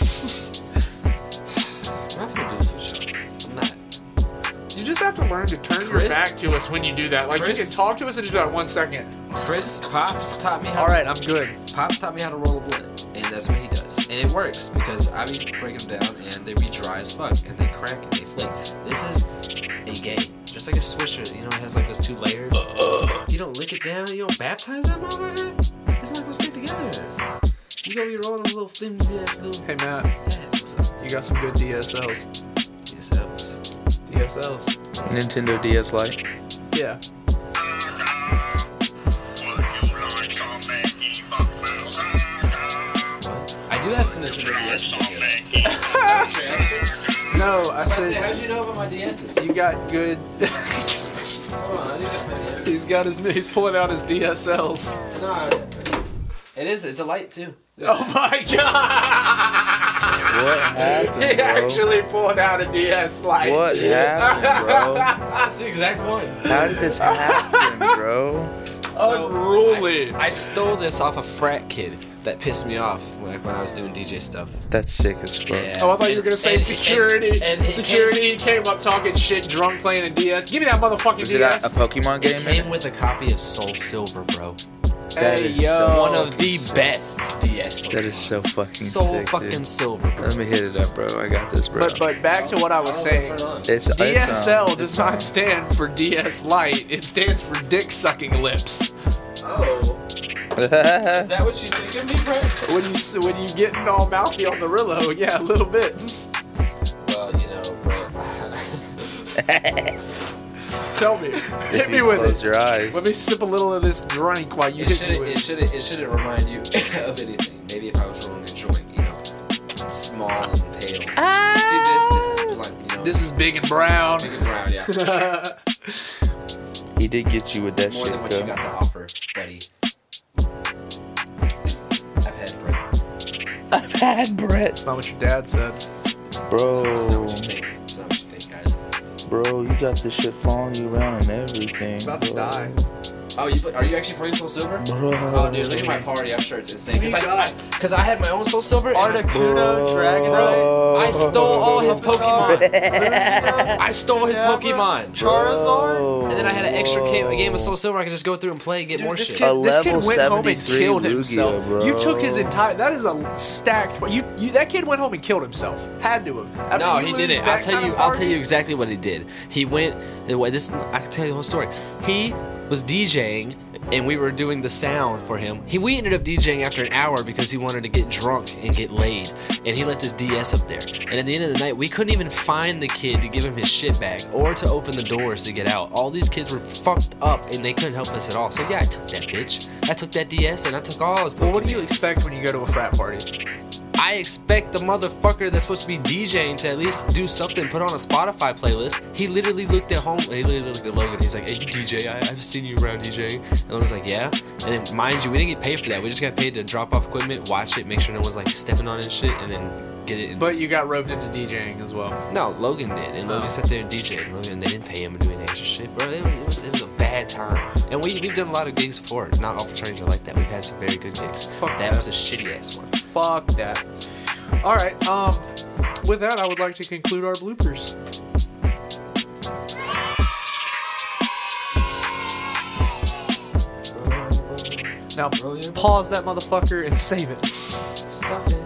I'm not gonna do this with you. I'm not. You just have to learn to turn your Chris? back to us when you do that. Like Chris? you can talk to us in just about one second. Chris Pops taught me how. All right, I'm good. Pops taught me how to roll a blunt, and that's what he does, and it works because I be breaking them down, and they be dry as fuck, and they crack and they flake. This is a game, just like a Swisher. You know, it has like those two layers. You don't lick it down. You don't baptize that motherfucker. It's not gonna stick together. You gonna be rolling a little flimsy ass little. Hey Matt, Yeah, what's up? you got some good D S Ls. D S Ls. D S Ls. Nintendo D S Lite. Yeah. I do have some Nintendo D S. No, I I said, said how'd you know about my D Ss? you got good. Hold on, I do have my D Ss. He's got his. He's pulling out his D S Ls. No, it is. It's a light too. Oh my god! What happened, He bro? actually pulled out a D S Lite. What happened, bro? That's the exact one. How did this happen, bro? So, Unruly. I, I stole this off a frat kid that pissed me off when, when I was doing D J stuff. That's sick as fuck. Yeah. Oh, I thought you were gonna say And- security. and- and it security he came up talking shit, drunk, playing a D S. Give me that motherfucking Was it D a, S. a Pokemon game? It came with a copy of Soul Silver, bro. That Hey is yo, so One of the best D S Pokemon. That is so fucking Soul sick, fucking dude. Silver, bro. Let me hit it up, bro. I got this, bro. But but back to what I was saying. it's D S L it's, um, does it's, not um, stand for D S Lite. It stands for dick sucking lips. Oh. Is that what you think of me, bro? When you s- when you getting all mouthy on the Rillo, yeah, a little bit. Well, you know, bro. Tell me, If hit me you with close it. your eyes. Let me sip a little of this drink while you It hit shouldn't. me with It it. shouldn't. It shouldn't remind you of anything. Maybe if I was rolling a joint, you know, small and pale. See this? This is like, you know, This is big and brown. big and brown, yeah. He did get you with that More shit, than what you though. got to offer, buddy. I've had bread. I've had Brett. It's not what your dad said. It's, it's Bro. That's not what you think. That's not what you think, guys. Bro, you got this shit following you around and everything. It's about bro. to die. Oh, you play, are you actually playing Soul Silver? Bro. Oh, dude, look at my party. I'm sure it's insane. Because I, I, cause I had my own Soul Silver. Articuno, Dragonite. I stole all his Pokemon. I stole his Pokemon. Charizard. And then I had an extra game, a game of Soul Silver I could just go through and play and get Dude, more this shit. kid, A this kid level went home and seventy-three killed Lugia, himself. bro. You took his entire. That is a stacked. You, you. That kid went home and killed himself. Had to have. After No, you he lose didn't. that I'll tell kind you. of I'll tell party- you exactly what he did. He went. The way this, I can tell you the whole story. He was DJing, and we were doing the sound for him. He we ended up DJing after an hour because he wanted to get drunk and get laid, and he left his D S up there. And at the end of the night, we couldn't even find the kid to give him his shit back or to open the doors to get out. All these kids were fucked up, and they couldn't help us at all. So yeah, I took that bitch. I took that D S, and I took all his. Well, what do you Pokemans. expect when you go to a frat party? I expect the motherfucker that's supposed to be DJing to at least do something, put on a Spotify playlist. He literally looked at home, he literally looked at Logan. He's like, hey, you D J, I, I've seen you around DJing. And Logan's like, yeah. And then, mind you, we didn't get paid for that. We just got paid to drop off equipment, watch it, make sure no one's like stepping on it and shit, and then get it. But you got roped into DJing as well. No, Logan did, and Logan sat there and DJed. And Logan, they didn't pay him to do any extra shit, bro. It was, it was, it was a bad time. And we, we've done a lot of gigs before. Not all fraternities are like that. We've had some very good gigs. Fuck that, that. was a shitty ass one. Fuck that. All right. Um, with that, I would like to conclude our bloopers. Now pause that motherfucker and save it. Stuff it.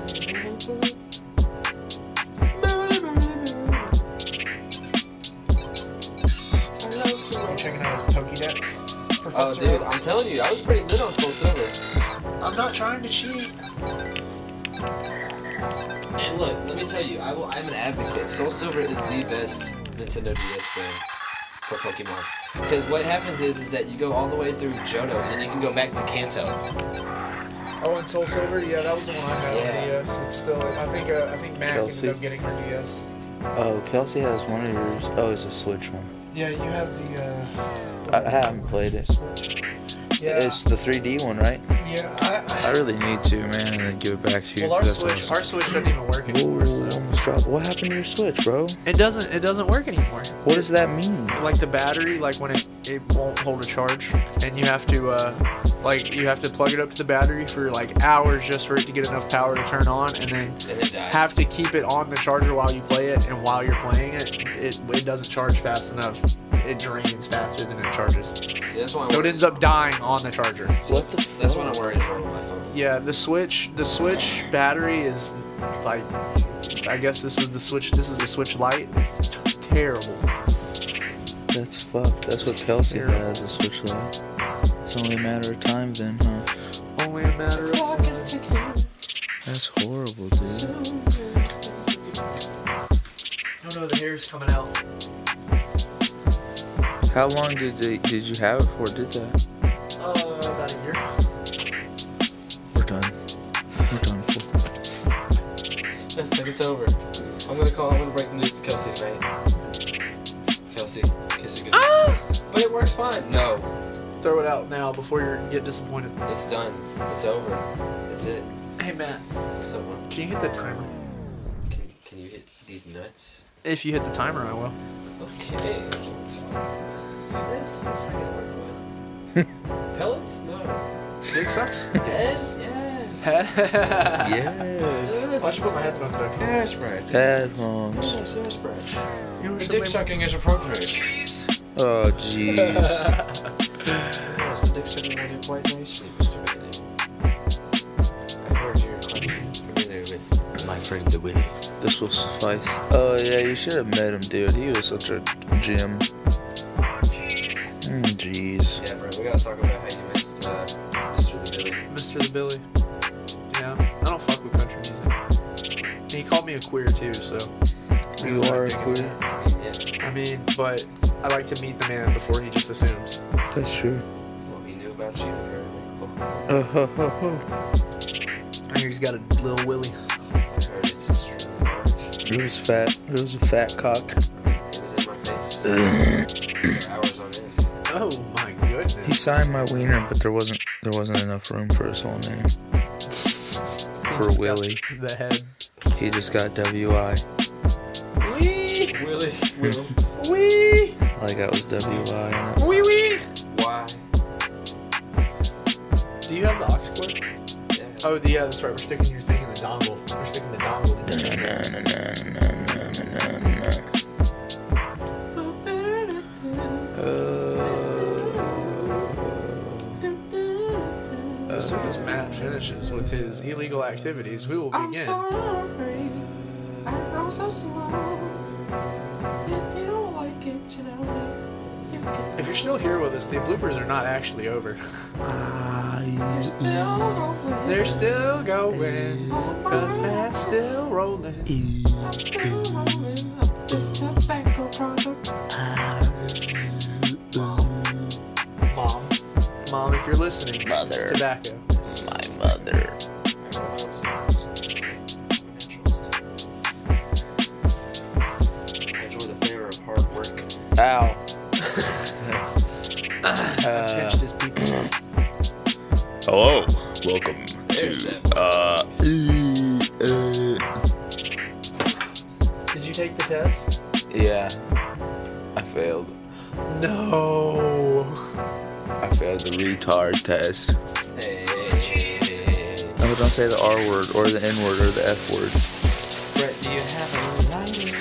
You checking out his Pokédex? Oh, Professor dude, Oak? I'm telling you, I was pretty lit on Soul Silver. I'm not trying to cheat. And look, let me tell you, I will, I'm an advocate. Soul Silver is the best Nintendo D S game for Pokemon. Because what happens is, is that you go all the way through Johto, and then you can go back to Kanto. Oh, and Soul Silver, yeah, that was the one I had Yeah. on D S. It's still, I think, uh, I think Mac Kelsey. ended up getting her D S. Oh, Kelsey has one of yours. Oh, it's a Switch one. Yeah, you have the. Uh, I, I haven't played it. Yeah. It's the three D one, right? Yeah, I. I I really need to, man, and then give it back to you. well, our 'cause that's Switch, our awesome. Switch doesn't even work anymore. Ooh, So. almost dropped. What happened to your Switch, bro? It doesn't. It doesn't work anymore. What does that mean? Like the battery, like when it it won't hold a charge, and you have to uh, like you have to plug it up to the battery for like hours just for it to get enough power to turn on, and then And then dies. have to keep it on the charger while you play it, and while you're playing it, it it doesn't charge fast enough. It drains faster than it charges. See, that's why I'm So it worried. ends up dying on the charger. What the That's what I'm worried about on my phone. Yeah, the Switch, the Switch battery is like, I guess this was the Switch. This is the Switch Lite. T- terrible. That's fucked. That's what Kelsey Terrible. has, a Switch Lite. It's only a matter of time then, huh? Only a matter of time. That's horrible, dude. Oh no, the hair's coming out. How long did they, did you have it for? Did that? Uh, about a year. We're done. We're done for. That's like it's over. I'm gonna call. I'm gonna break the news to Kelsey tonight. Kelsey, kiss it good. Ah! But it works fine. No, Throw it out now before you get disappointed. it's done. It's over. That's it. Hey Matt, What's up, man? can you hit the timer? Can, can you hit these nuts? If you hit the timer, I will. Okay. See this? This I can work with. Pellets? No. Dick sucks? Head? Yeah. Yes. I should put my headphones back. Hash bread. Headphones. Yes, hash bread. You know, The dick sucking is appropriate. Oh, jeez. Yes, the dick sucking will do quite nicely, Mister Bailey. I heard you're quite familiar with my friend the Willy. This will suffice. Oh, yeah, you should have met him, dude. He was such a gem. Mm, jeez. Yeah, bro, we gotta talk about how you missed uh, Mister the Billy. Mister the Billy. Yeah, I don't fuck with country music. And he called me a queer too, so. You are a queer. Yeah. I mean, but I like to meet the man before he just assumes. That's true. Well, he knew about you, apparently. Uh, ho, ho, ho. I hear he's got a little willy. I heard it's extremely large. It was fat. It was a fat cock. It was in my face. For hours on end. Oh my goodness. He signed my wiener, but there wasn't there wasn't enough room for his whole name. For Just got Willie. The head. He just got W I. Wee. Willie. Will. Wee. Like that was W Y. And Wee wee. Why? Do you have the aux cord? Yeah. Oh, the, yeah, that's right. We're sticking your thing in the dongle. We're sticking the dongle in the As soon as Matt finishes with his illegal activities, we will begin. I'm sorry, I go so slow. If you don't like it, you know. You can If you're still here with us, the bloopers are not actually over. They're still going, cause Matt's still rolling. I'm still rolling up this tobacco product. Mom. Mom, if you're listening, Mother. it's tobacco. My mother. Enjoy the flavor of hard work. Ow. Pinched his people. Hello. Welcome to. Uh. Did you take the test? Yeah. I failed. No. I failed the retard test. Hey. No, don't say the R word or the N word or the F word. Brett, do you have a lighter?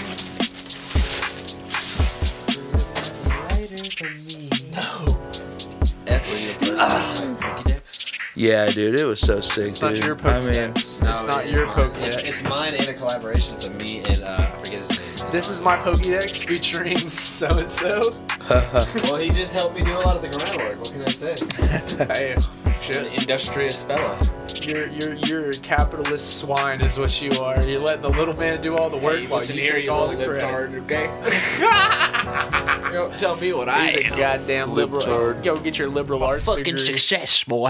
Lighter for me. No. F were you a person like Pokédex? Yeah, dude, it was so sick, It's dude. not your I mean, Pokédex. No, it's not it's your mine. Pokédex. It's, it's mine and a collaboration, so me and uh, I forget his name. This is my Pokédex featuring so and so. Well, he just helped me do a lot of the groundwork. What can I say? Hey, An shit. industrious fella. You're you're you're a capitalist swine, is what you are. You're letting the little man do all the work Hey, while listen you here, take you all the little credit. libtard, okay? You don't tell me what I He's a am. goddamn liberal. Libtard. Go get your liberal arts Fucking degree. success, boy.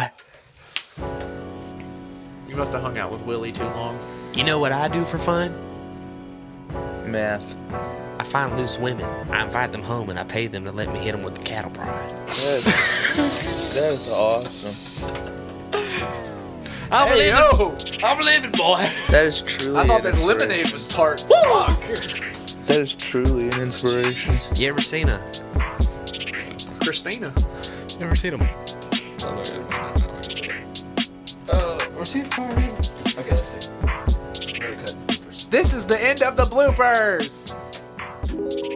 You must have hung out with Willie too long. You know what I do for fun? math. I find loose women. I invite them home and I pay them to let me hit them with the cattle prod. That's, that's awesome. I'm Hey, living. yo! I'm living, boy. That is truly. I thought an this inspiration. lemonade was tart. Fuck! That is truly an inspiration. You ever seen a? Christina. You ever seen them? Uh, we're too far in. Okay, let's see. I'm gonna cut the bloopers. This is the end of the bloopers!